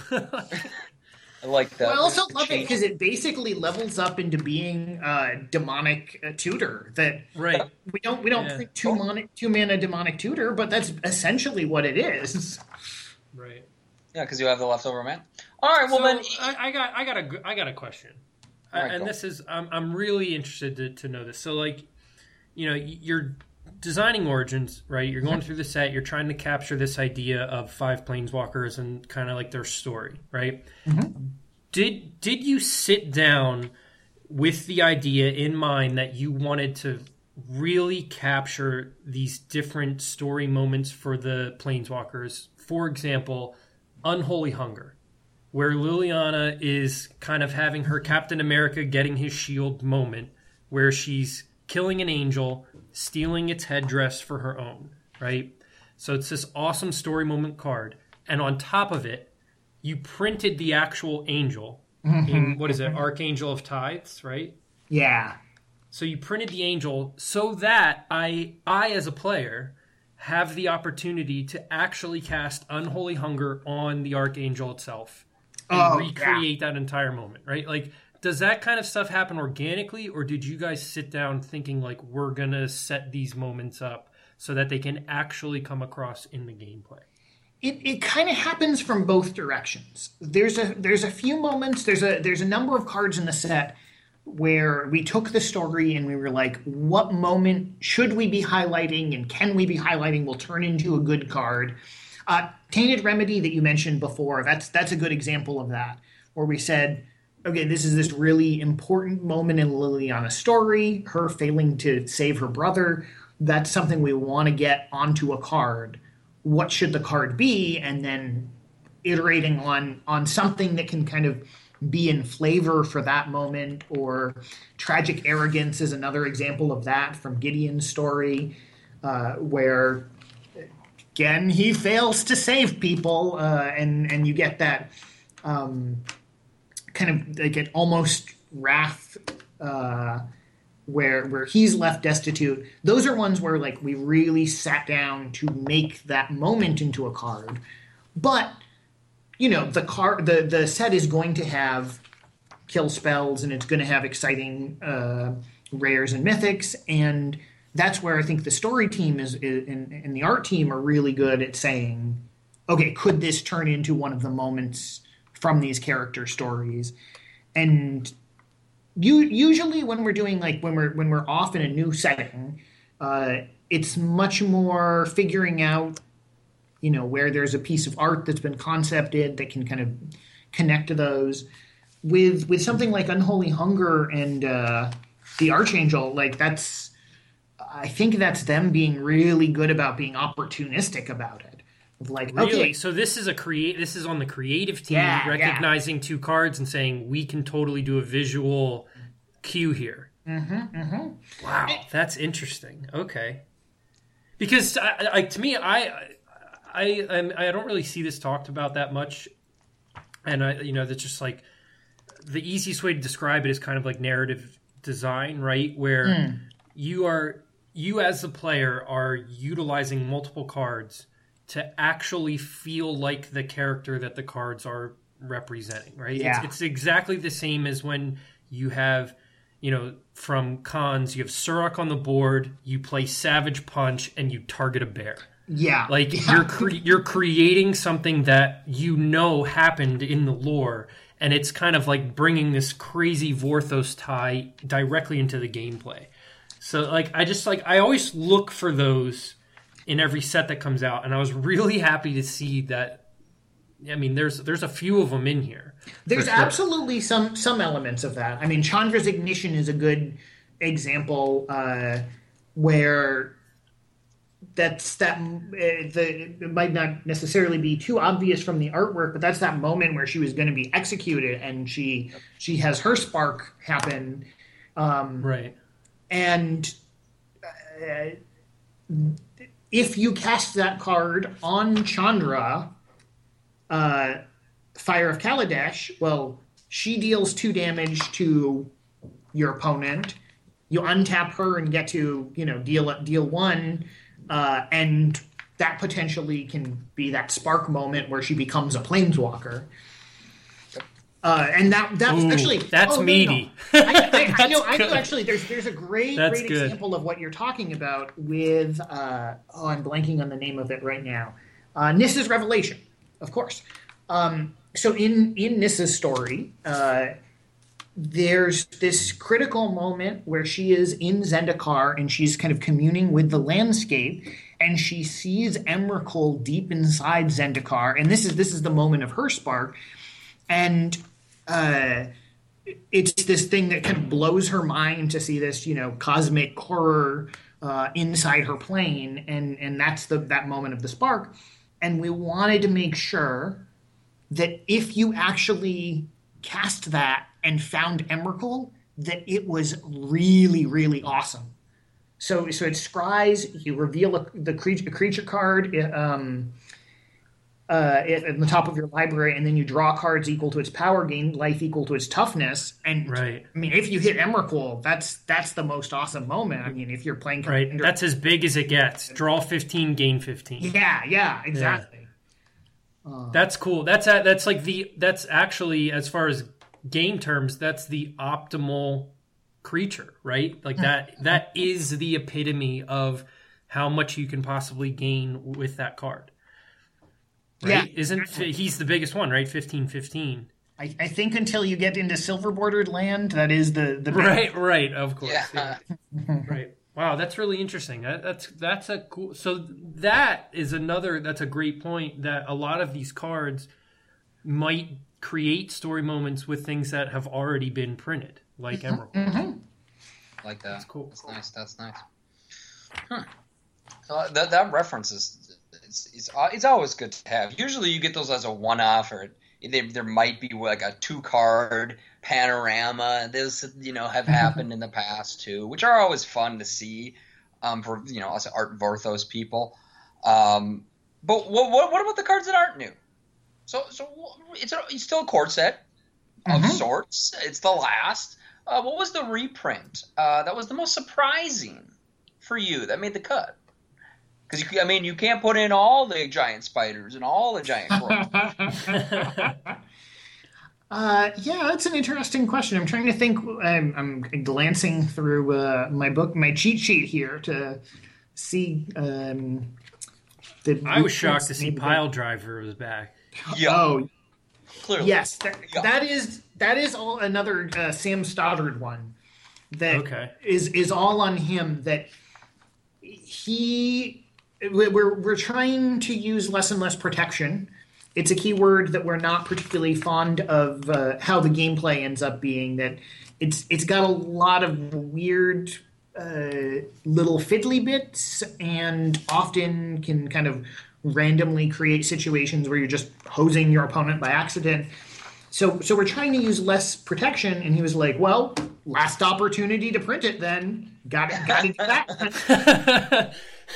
I like that. Well, I also love it because it basically levels up into being a demonic uh, tutor. That right. We don't we don't yeah. think two mana two mana demonic tutor, but that's essentially what it is. Right. Yeah, because you have the leftover man. All right. Well, so, then I, I got I got a I got a question, right, and cool. this is I'm I'm really interested to, to know this. So, like, you know, you're designing Origins, right? You're going through the set. You're trying to capture this idea of five planeswalkers and kind of like their story, right? Mm-hmm. Did did you sit down with the idea in mind that you wanted to really capture these different story moments for the planeswalkers? For example, Unholy Hunger, where Liliana is kind of having her Captain America getting his shield moment, where she's killing an angel, stealing its headdress for her own, right? So it's this awesome story moment card. And on top of it, you printed the actual angel mm-hmm. in, what is it, Archangel of Tithes, right? Yeah. So you printed the angel so that I, I as a player, have the opportunity to actually cast Unholy Hunger on the Archangel itself and oh, recreate yeah. that entire moment, right? Like, does that kind of stuff happen organically, or did you guys sit down thinking, like, we're going to set these moments up so that they can actually come across in the gameplay? It it kind of happens from both directions. There's a there's a few moments, there's a there's a number of cards in the set where we took the story and we were like, what moment should we be highlighting and can we be highlighting will turn into a good card. Uh, Tainted Remedy that you mentioned before, that's that's a good example of that, where we said, okay, this is this really important moment in Liliana's story, her failing to save her brother. That's something we want to get onto a card. What should the card be? And then iterating on on something that can kind of be in flavor for that moment. Or Tragic Arrogance is another example of that from Gideon's story, uh, where, again, he fails to save people, uh, and, and you get that um, kind of like an almost wrath uh, where where he's left destitute. Those are ones where, like, we really sat down to make that moment into a card. But you know, the card, the, the set is going to have kill spells, and it's going to have exciting uh, rares and mythics, and that's where I think the story team is, is and, and the art team are really good at saying, okay, could this turn into one of the moments from these character stories? And you usually when we're doing like when we're when we're off in a new setting, uh, it's much more figuring out, you know, where there's a piece of art that's been concepted that can kind of connect to those. With with something like Unholy Hunger and uh, the Archangel, like that's, I think that's them being really good about being opportunistic about it. Like, really? Okay, so this is a create. This is on the creative team yeah, recognizing yeah. two cards and saying we can totally do a visual cue here. Mm-hmm, mm-hmm. Wow, that's interesting. Okay, because I, I, to me, I. I I'm, I don't really see this talked about that much, and I you know that's just like the easiest way to describe it is kind of like narrative design, right? Where mm. you are you as the player are utilizing multiple cards to actually feel like the character that the cards are representing, right? Yeah. It's, it's exactly the same as when you have, you know, from cons, you have Surrak on the board, you play Savage Punch, and you target a bear. Yeah. Like, yeah. you're cre- you're creating something that you know happened in the lore, and it's kind of like bringing this crazy Vorthos tie directly into the gameplay. So, like, I just, like, I always look for those in every set that comes out, and I was really happy to see that. I mean, there's there's a few of them in here. There's sure. absolutely some some elements of that. I mean, Chandra's Ignition is a good example uh, where that's that uh, the it might not necessarily be too obvious from the artwork, but that's that moment where she was going to be executed, and she she has her spark happen, um, right? And uh, if you cast that card on Chandra, uh, Fire of Kaladesh, well, she deals two damage to your opponent. You untap her and get to, you know, deal deal one, uh, and that potentially can be that spark moment where she becomes a planeswalker. Uh, and that that's Ooh, actually that's oh, meaty. No, no. I, I, I know. I know. Actually, there's there's a great that's great good. example of what you're talking about with. Uh, oh, I'm blanking on the name of it right now. Uh, Nissa's Revelation, of course. Um, so in in Nissa's story, uh, there's this critical moment where she is in Zendikar and she's kind of communing with the landscape, and she sees Emrakul deep inside Zendikar, and this is this is the moment of her spark, and uh, it's this thing that kind of blows her mind to see this, you know, cosmic horror uh, inside her plane, and and that's the that moment of the spark, and we wanted to make sure that if you actually cast that and found Emrakul, that it was really, really awesome. So, so it scries. You reveal a, the creature, a creature card um, uh, at, at the top of your library, and then you draw cards equal to its power, gain life equal to its toughness. And right. I mean, if you hit Emrakul, that's that's the most awesome moment. I mean, if you're playing, right, Commander, that's as big as it gets. Draw fifteen, gain fifteen. Yeah, yeah, exactly. Yeah. Uh, that's cool. That's a, that's like the that's actually, as far as game terms, that's the optimal creature, right? Like that that is the epitome of how much you can possibly gain with that card. Right? Yeah. Isn't he's the biggest one, right? fifteen fifteen. I, I think until you get into silver bordered land, that is the the right, right, of course. Yeah. Yeah. Right. Wow, that's really interesting. That, that's that's a cool. So that is another. That's a great point. That a lot of these cards might create story moments with things that have already been printed, like mm-hmm. Emerald. Mm-hmm. Like that. That's cool. That's nice. That's nice. Huh. So that that reference is it's, it's it's always good to have. Usually you get those as a one-off, or they, there might be like a two-card panorama. Those, you know, have happened in the past too, which are always fun to see um, for, you know, us Art Vorthos people. Um, but what, what what about the cards that aren't new? So so it's, a, it's still a cord set of mm-hmm. sorts. It's the last. Uh, what was the reprint uh, that was the most surprising for you that made the cut? Because, I mean, you can't put in all the giant spiders and all the giant crows. uh, yeah, that's an interesting question. I'm trying to think. I'm, I'm glancing through uh, my book, my cheat sheet here to see. Um, the I was shocked to see Pile Driver was back. Yeah. Oh, clearly. Yes, that, yeah. that is that is all another uh, Sam Stoddard one that okay. is is all on him. That he we're we're trying to use less and less protection. It's a keyword that we're not particularly fond of. Uh, how the gameplay ends up being that it's it's got a lot of weird uh, little fiddly bits, and often can kind of randomly create situations where you're just hosing your opponent by accident. So so we're trying to use less protection, and he was like, well, last opportunity to print it then. Got to got to do that.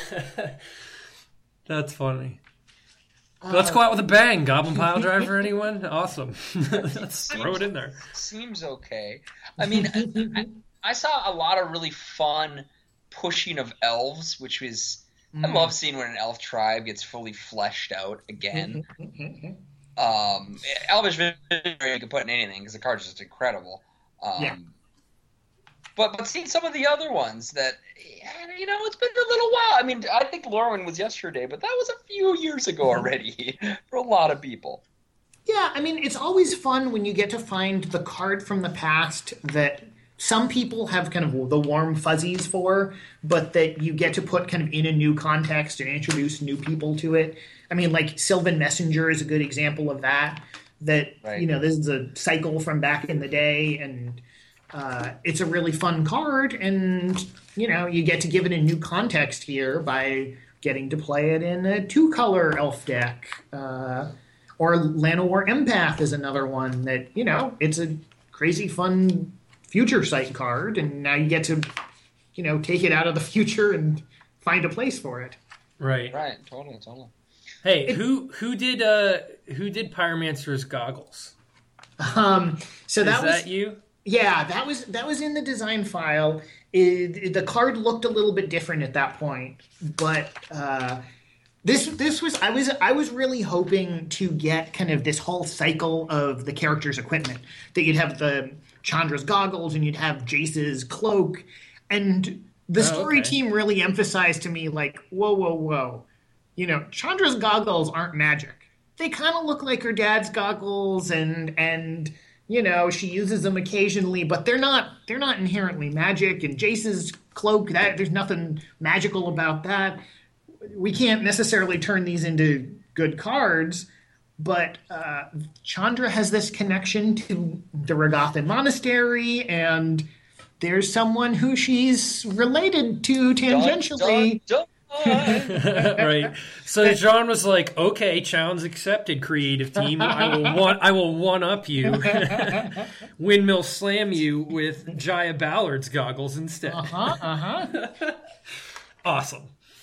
That's funny. Uh, Let's go out with a bang. Goblin Pile Driver, anyone? Awesome. Let's throw it in there. Seems okay. I mean, I, I saw a lot of really fun pushing of elves, which was... I love seeing when an elf tribe gets fully fleshed out again. um, Elvish Visionary you can put in anything because the card's just incredible. Um, yeah. But but seeing some of the other ones that, you know, it's been a little while. I mean, I think Lorwyn was yesterday, but that was a few years ago already for a lot of people. Yeah, I mean, it's always fun when you get to find the card from the past that some people have kind of the warm fuzzies for, but that you get to put kind of in a new context and introduce new people to it. I mean, like Sylvan Messenger is a good example of that, that, right. you know, this is a cycle from back in the day, and uh, it's a really fun card, and, you know, you get to give it a new context here by getting to play it in a two-color elf deck. Uh, or Llanowar Empath is another one that, you know, it's a crazy fun future sight card, and now you get to, you know, take it out of the future and find a place for it. Right. Right. Totally. Totally. Hey, it, who who did uh who did Pyromancer's goggles? Um, so that Is was that you? Yeah, that was that was in the design file. It, it- the card looked a little bit different at that point, but uh, this this was I was I was really hoping to get kind of this whole cycle of the character's equipment. That you'd have the Chandra's goggles and you'd have Jace's cloak, and the Oh, story okay. team really emphasized to me like, whoa, whoa, whoa, you know, Chandra's goggles aren't magic. They kind of look like her dad's goggles, and and you know she uses them occasionally, but they're not they're not inherently magic. And Jace's cloak, that there's nothing magical about that. We can't necessarily turn these into good cards, but uh, Chandra has this connection to the Regathan Monastery, and there's someone who she's related to tangentially. Dun, dun, dun. Right. So John was like, "Okay, challenge accepted, creative team. I will one I will one up you, windmill slam you with Jaya Ballard's goggles instead." Uh huh. Uh huh. Awesome.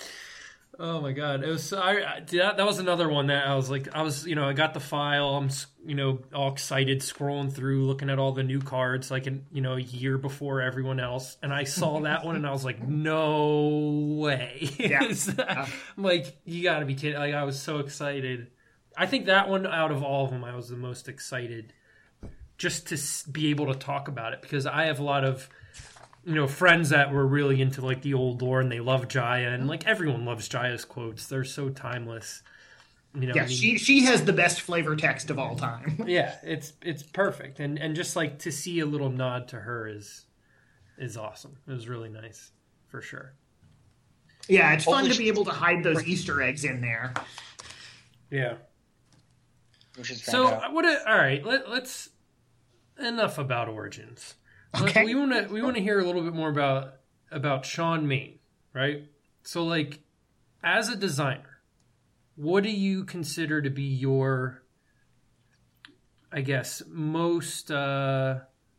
Oh my god, it was I, I that, that was another one that I was like I was you know I got the file, I'm you know all excited scrolling through looking at all the new cards like in you know a year before everyone else, and I saw that one and I was like, no way. Yeah. that, I'm like, you got to be kidding. Like, I was so excited. I think that one out of all of them I was the most excited just to s- be able to talk about it, because I have a lot of you know, friends that were really into like the old lore and they love Jaya, and like everyone loves Jaya's quotes. They're so timeless. You know, Yeah, I mean, she she has the best flavor text of all time. yeah, it's it's perfect. And and just like to see a little nod to her is is awesome. It was really nice, for sure. Yeah, it's fun Hopefully to she- be able to hide those Easter eggs in there. Yeah. Which is So fantastic. what? A, all right, let, let's enough about Origins. Let- Okay. We want to we want to hear a little bit more about about Sean Main, right? So like, as a designer, what do you consider to be your, I guess, most uh,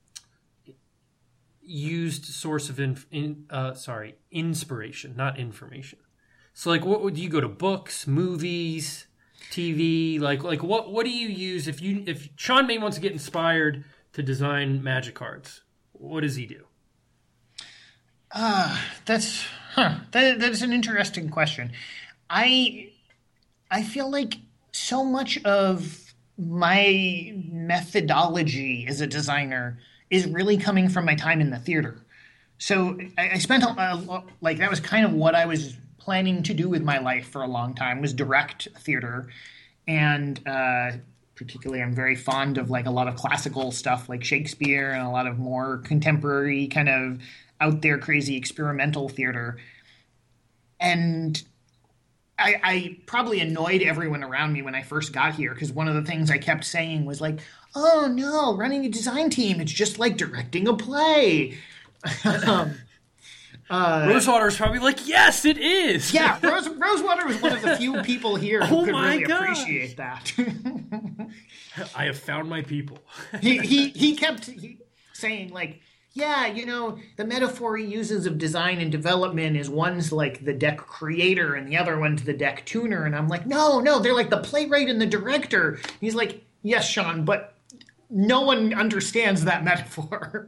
used source of inf- in, uh, sorry inspiration, not information? So like, what would you go to? Books, movies, T V? Like like what what do you use if you if Sean Main wants to get inspired to design Magic cards? What does he do? Uh, that's huh. That, that's an interesting question. I I feel like so much of my methodology as a designer is really coming from my time in the theater. So I, I spent a, a lo- like that was kind of what I was planning to do with my life for a long time, was direct theater, and uh, particularly I'm very fond of like a lot of classical stuff like Shakespeare and a lot of more contemporary kind of out there crazy experimental theater. And I, I probably annoyed everyone around me when I first got here, because one of the things I kept saying was like, oh no, running a design team, it's just like directing a play. um, uh, Rosewater's probably like, yes, it is. yeah, Rose, Rosewater was one of the few people here who Oh could my really gosh. appreciate that. I have found my people. he, he, he kept he, saying like, yeah, you know, the metaphor he uses of design and development is one's like the deck creator and the other one's the deck tuner. And I'm like, no, no, they're like the playwright and the director. And he's like, yes, Sean, but no one understands that metaphor.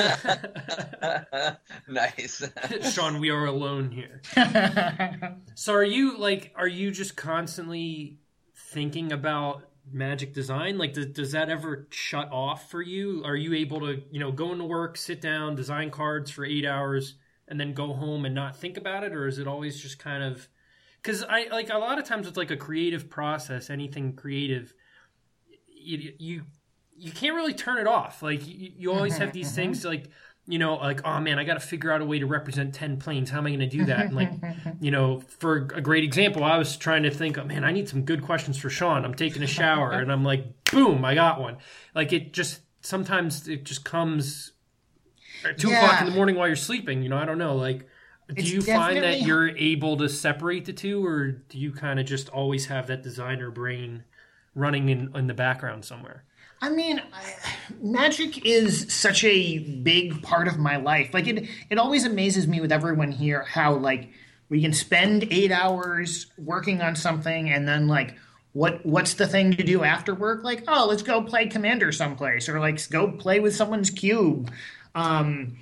Nice. Sean, we are alone here. So are you like, are you just constantly thinking about Magic design? Like, does, does that ever shut off for you? Are you able to, you know, go into work, sit down, design cards for eight hours, and then go home and not think about it? Or is it always just kind of, because I like a lot of times it's like a creative process, anything creative, you, you, you can't really turn it off. Like you, you always have these things like, you know, like, oh man, I got to figure out a way to represent ten planes. How am I going to do that? And like, you know, for a great example, I was trying to think, oh man, I need some good questions for Sean. I'm taking a shower and I'm like, boom, I got one. Like it just, sometimes it just comes at two Yeah. o'clock in the morning while you're sleeping. You know, I don't know. Like, do It's you find that definitely- you're able to separate the two, or do you kind of just always have that designer brain running in, in the background somewhere? I mean, I, magic is such a big part of my life. Like it, it always amazes me with everyone here how like we can spend eight hours working on something, and then like, what what's the thing to do after work? Like, oh, let's go play Commander someplace, or like go play with someone's cube. Um,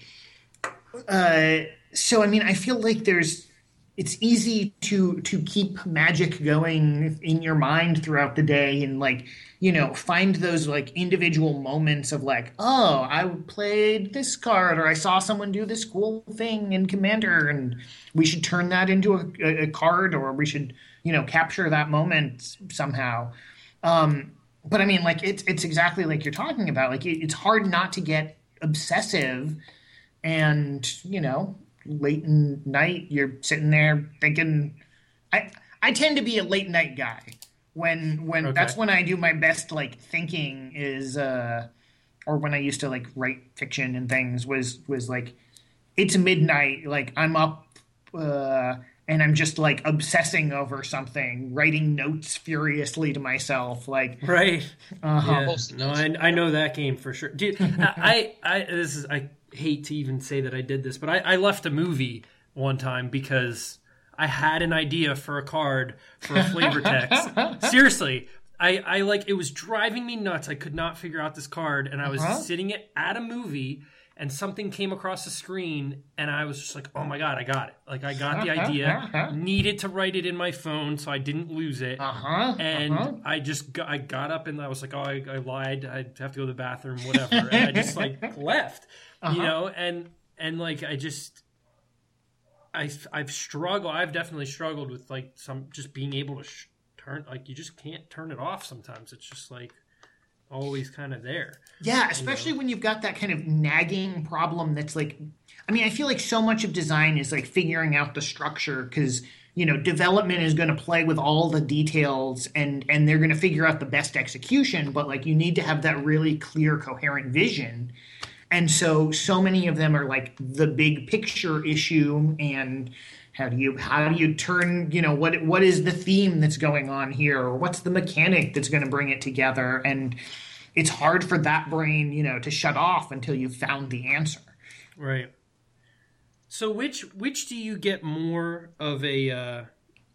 uh, so I mean, I feel like there's it's easy to to keep magic going in your mind throughout the day, and like, you know, find those like individual moments of like, oh, I played this card, or I saw someone do this cool thing in Commander, and we should turn that into a, a card, or we should, you know, capture that moment somehow. Um, but I mean, like, it's it's exactly like you're talking about. Like, it, it's hard not to get obsessive, and you know, late in night you're sitting there thinking. I I tend to be a late night guy. When when okay. That's when I do my best like thinking is uh or when I used to like write fiction and things was was like it's midnight, like I'm up uh and I'm just like obsessing over something, writing notes furiously to myself, like right. Uh-huh. Yeah. No, I, I know that game for sure. Dude, I, I I this is I hate to even say that I did this, but I, I left a movie one time because I had an idea for a card for a flavor text. Seriously, I, I like it was driving me nuts. I could not figure out this card, and I was uh-huh. sitting at, at a movie, and something came across the screen, and I was just like, "Oh my god, I got it! Like I got the idea. Needed to write it in my phone so I didn't lose it." Uh-huh. And uh-huh. I just got, I got up and I was like, "Oh, I, I lied. I have to go to the bathroom, whatever." And I just like left, uh-huh. you know, and and like I just. I've, I've struggled. I've definitely struggled with like some just being able to sh- turn like you just can't turn it off sometimes. It's just like always kind of there. Yeah, especially you know? When you've got that kind of nagging problem that's like, I mean, I feel like so much of design is like figuring out the structure because, you know, development is going to play with all the details and and they're going to figure out the best execution. But like you need to have that really clear, coherent vision. And so, so many of them are like the big picture issue, and how do you how do you turn you know what what is the theme that's going on here, or what's the mechanic that's going to bring it together? And it's hard for that brain, you know, to shut off until you've found the answer. Right. So, which which do you get more of a? Uh,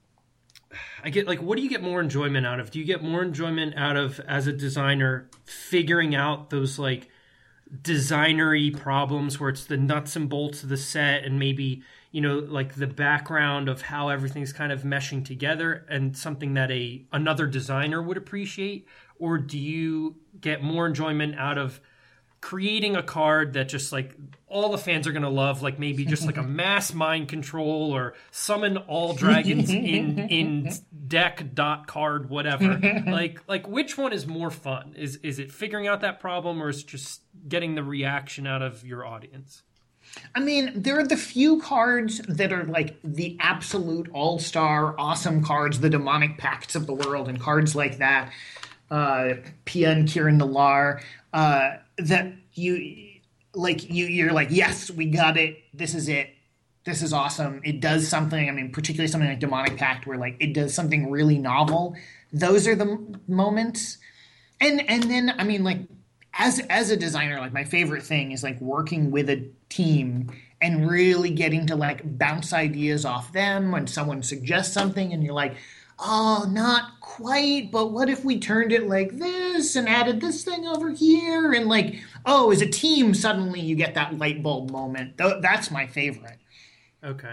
I get like, what do you get more enjoyment out of? Do you get more enjoyment out of as a designer figuring out those like designery problems where it's the nuts and bolts of the set and maybe, you know, like the background of how everything's kind of meshing together and something that a another designer would appreciate? Or do you get more enjoyment out of creating a card that just like all the fans are going to love, like maybe just like a mass mind control or summon all dragons in in deck dot card whatever? like like which one is more fun? Is is it figuring out that problem, or is it just getting the reaction out of your audience? I mean, there are the few cards that are like the absolute all-star awesome cards, the demonic pacts of the world and cards like that, uh Pia and Kieran Nalaar, uh that you like you you're like, yes, we got it, this is it, this is awesome, it does something. I mean, particularly something like Demonic Pact where like it does something really novel. Those are the m- moments. And and then I mean, like as as a designer, like my favorite thing is like working with a team and really getting to like bounce ideas off them when someone suggests something and you're like, oh, not quite, but what if we turned it like this and added this thing over here? And like, oh, as a team, suddenly you get that light bulb moment. That's my favorite. Okay.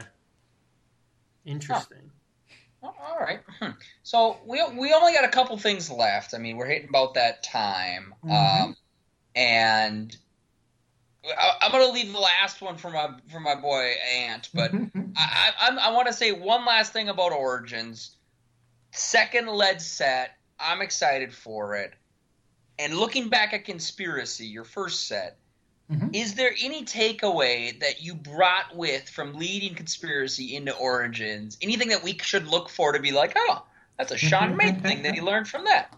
Interesting. Oh. All right. So we we only got a couple things left. I mean, we're hitting about that time. Mm-hmm. Um, and I, I'm going to leave the last one for my for my boy Ant, but I, I, I want to say one last thing about Origins. Second lead set, I'm excited for it. And looking back at Conspiracy, your first set, mm-hmm. is there any takeaway that you brought with from leading Conspiracy into Origins? Anything that we should look for to be like, oh, that's a Sean May thing that you learned from that?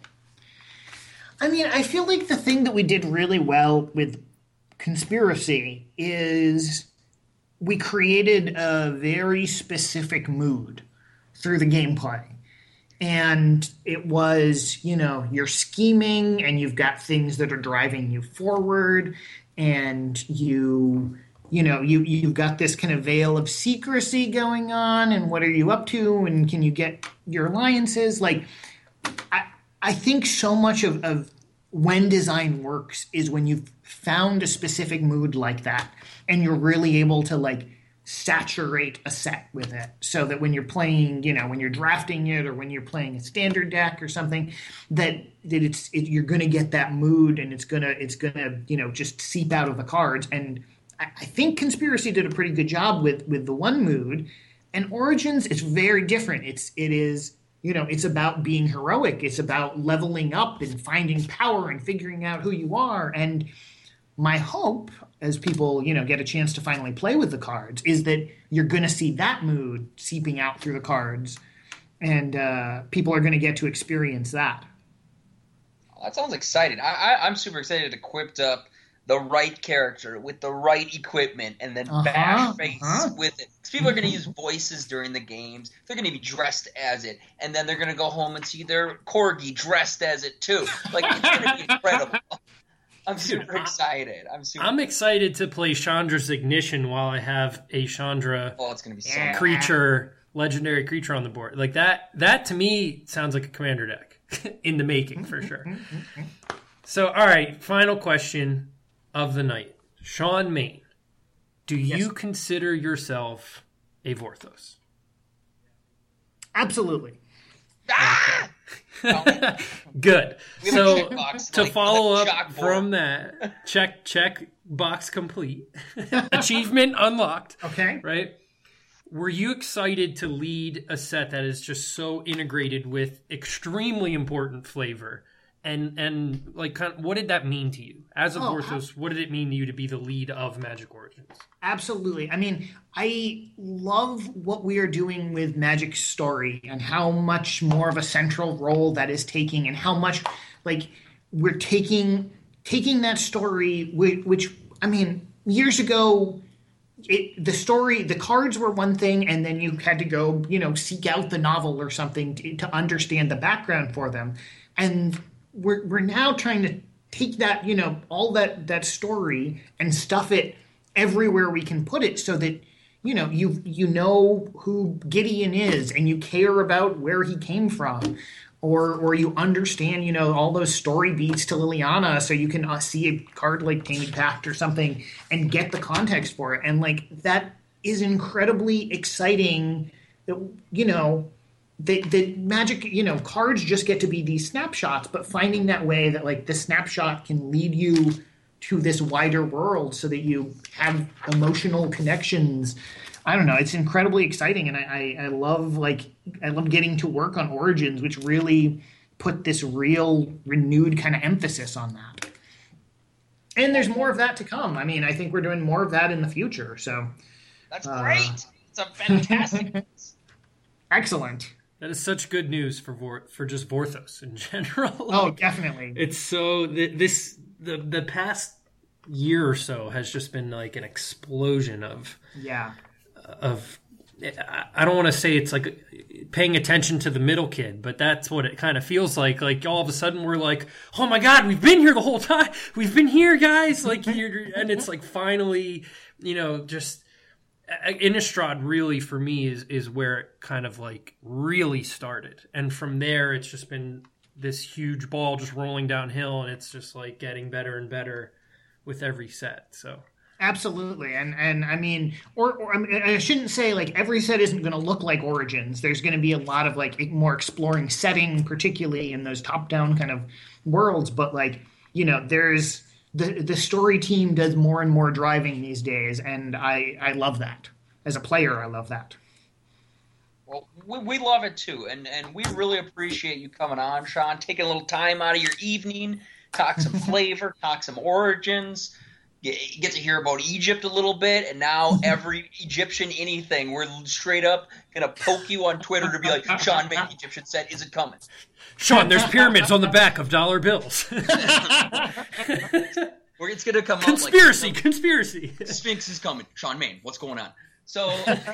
I mean, I feel like the thing that we did really well with Conspiracy is we created a very specific mood through the gameplay. And it was, you know, you're scheming and you've got things that are driving you forward, and you you know, you, you've got this kind of veil of secrecy going on, and what are you up to, and can you get your alliances? Like, I, I think so much of, of when design works is when you've found a specific mood like that, and you're really able to, like, saturate a set with it, so that when you're playing, you know, when you're drafting it, or when you're playing a standard deck or something, that that it's it, you're going to get that mood, and it's gonna it's gonna you know just seep out of the cards. And I, I think Conspiracy did a pretty good job with with the one mood, and Origins it's very different. It's it is you know it's about being heroic. It's about leveling up and finding power and figuring out who you are. And my hope, as people, you know, get a chance to finally play with the cards, is that you're going to see that mood seeping out through the cards, and uh, people are going to get to experience that. Oh, that sounds exciting. I, I, I'm super excited to equip up the right character with the right equipment, and then uh-huh, bash face uh-huh. with it. Because people are going to use voices during the games. They're going to be dressed as it, and then they're going to go home and see their corgi dressed as it too. Like, it's going to be incredible. I'm super Dude, excited. I'm super I'm excited to play Chandra's Ignition while I have a Chandra oh, it's gonna be so creature, legendary creature on the board. Like that that to me sounds like a commander deck in the making for sure. So, all right, final question of the night. Sean Main, do yes. you consider yourself a Vorthos? Absolutely. Ah! Good. So box, to like, follow like up from that, check check box complete. Achievement unlocked. Okay. Right? Were you excited to lead a set that is just so integrated with extremely important flavor? And and like, kind of, what did that mean to you as a oh, Vorthos? Ab- what did it mean to you to be the lead of Magic Origins? Absolutely. I mean, I love what we are doing with Magic Story, and how much more of a central role that is taking, and how much like we're taking taking that story, which, which I mean, years ago, it, the story, the cards were one thing, and then you had to go, you know, seek out the novel or something to, to understand the background for them, and We're we're now trying to take that, you know, all that, that story and stuff it everywhere we can put it, so that, you know, you you know who Gideon is, and you care about where he came from, or or you understand, you know, all those story beats to Liliana, so you can uh, see a card like Tainted Pact or something and get the context for it. And like that is incredibly exciting. That, you know. The, the Magic, you know, cards just get to be these snapshots, but finding that way that, like, the snapshot can lead you to this wider world, so that you have emotional connections. I don't know. It's incredibly exciting, and I, I, I love, like, I love getting to work on Origins, which really put this real, renewed kind of emphasis on that. And there's more of that to come. I mean, I think we're doing more of that in the future, so. That's great. Uh, it's a fantastic. Excellent. That is such good news for Vor- for just Vorthos in general. Like, oh, definitely. It's so this the the past year or so has just been like an explosion of yeah of I don't want to say it's like paying attention to the middle kid, but that's what it kind of feels like. Like all of a sudden we're like, oh my God, we've been here the whole time. We've been here, guys. Like, you're, and it's like finally, you know, just. Innistrad really for me is is where it kind of like really started, and from there it's just been this huge ball just rolling downhill, and it's just like getting better and better with every set. So absolutely, and and I mean, or, or I, mean, I shouldn't say like every set isn't going to look like Origins. There's going to be a lot of like more exploring setting, particularly in those top down kind of worlds. But like, you know, there's. The the story team does more and more driving these days, and I, I love that. As a player, I love that. Well, we, we love it too, and, and we really appreciate you coming on, Sean, taking a little time out of your evening, talk some flavor, talk some Origins, get, get to hear about Egypt a little bit, and now every Egyptian anything, we're straight up going to poke you on Twitter to be like, Sean Main Egyptian set isn't coming. Sean, there's pyramids on the back of dollar bills. Or it's going to come conspiracy, up like, conspiracy. Sphinx is coming. Sean Main, what's going on? So,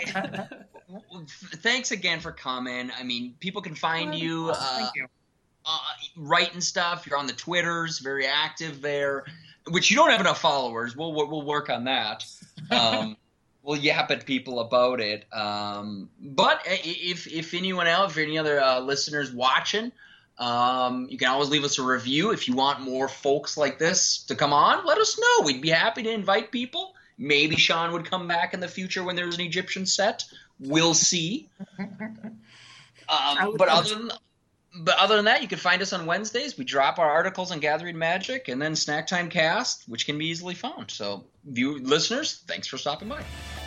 thanks again for coming. I mean, people can find you, uh, Thank you. Uh, writing stuff. You're on the Twitters, very active there. which you don't have enough followers. We'll we'll work on that. Um, we'll yap at people about it. Um, but if if anyone else, if any other uh, listeners watching, um, you can always leave us a review. If you want more folks like this to come on, let us know. We'd be happy to invite people. Maybe Sean would come back in the future when there's an Egyptian set. We'll see. Um, but other than but other than that, you can find us on Wednesdays. We drop our articles on Gathering Magic and then Snack Time Cast, which can be easily found. So, view listeners, thanks for stopping by.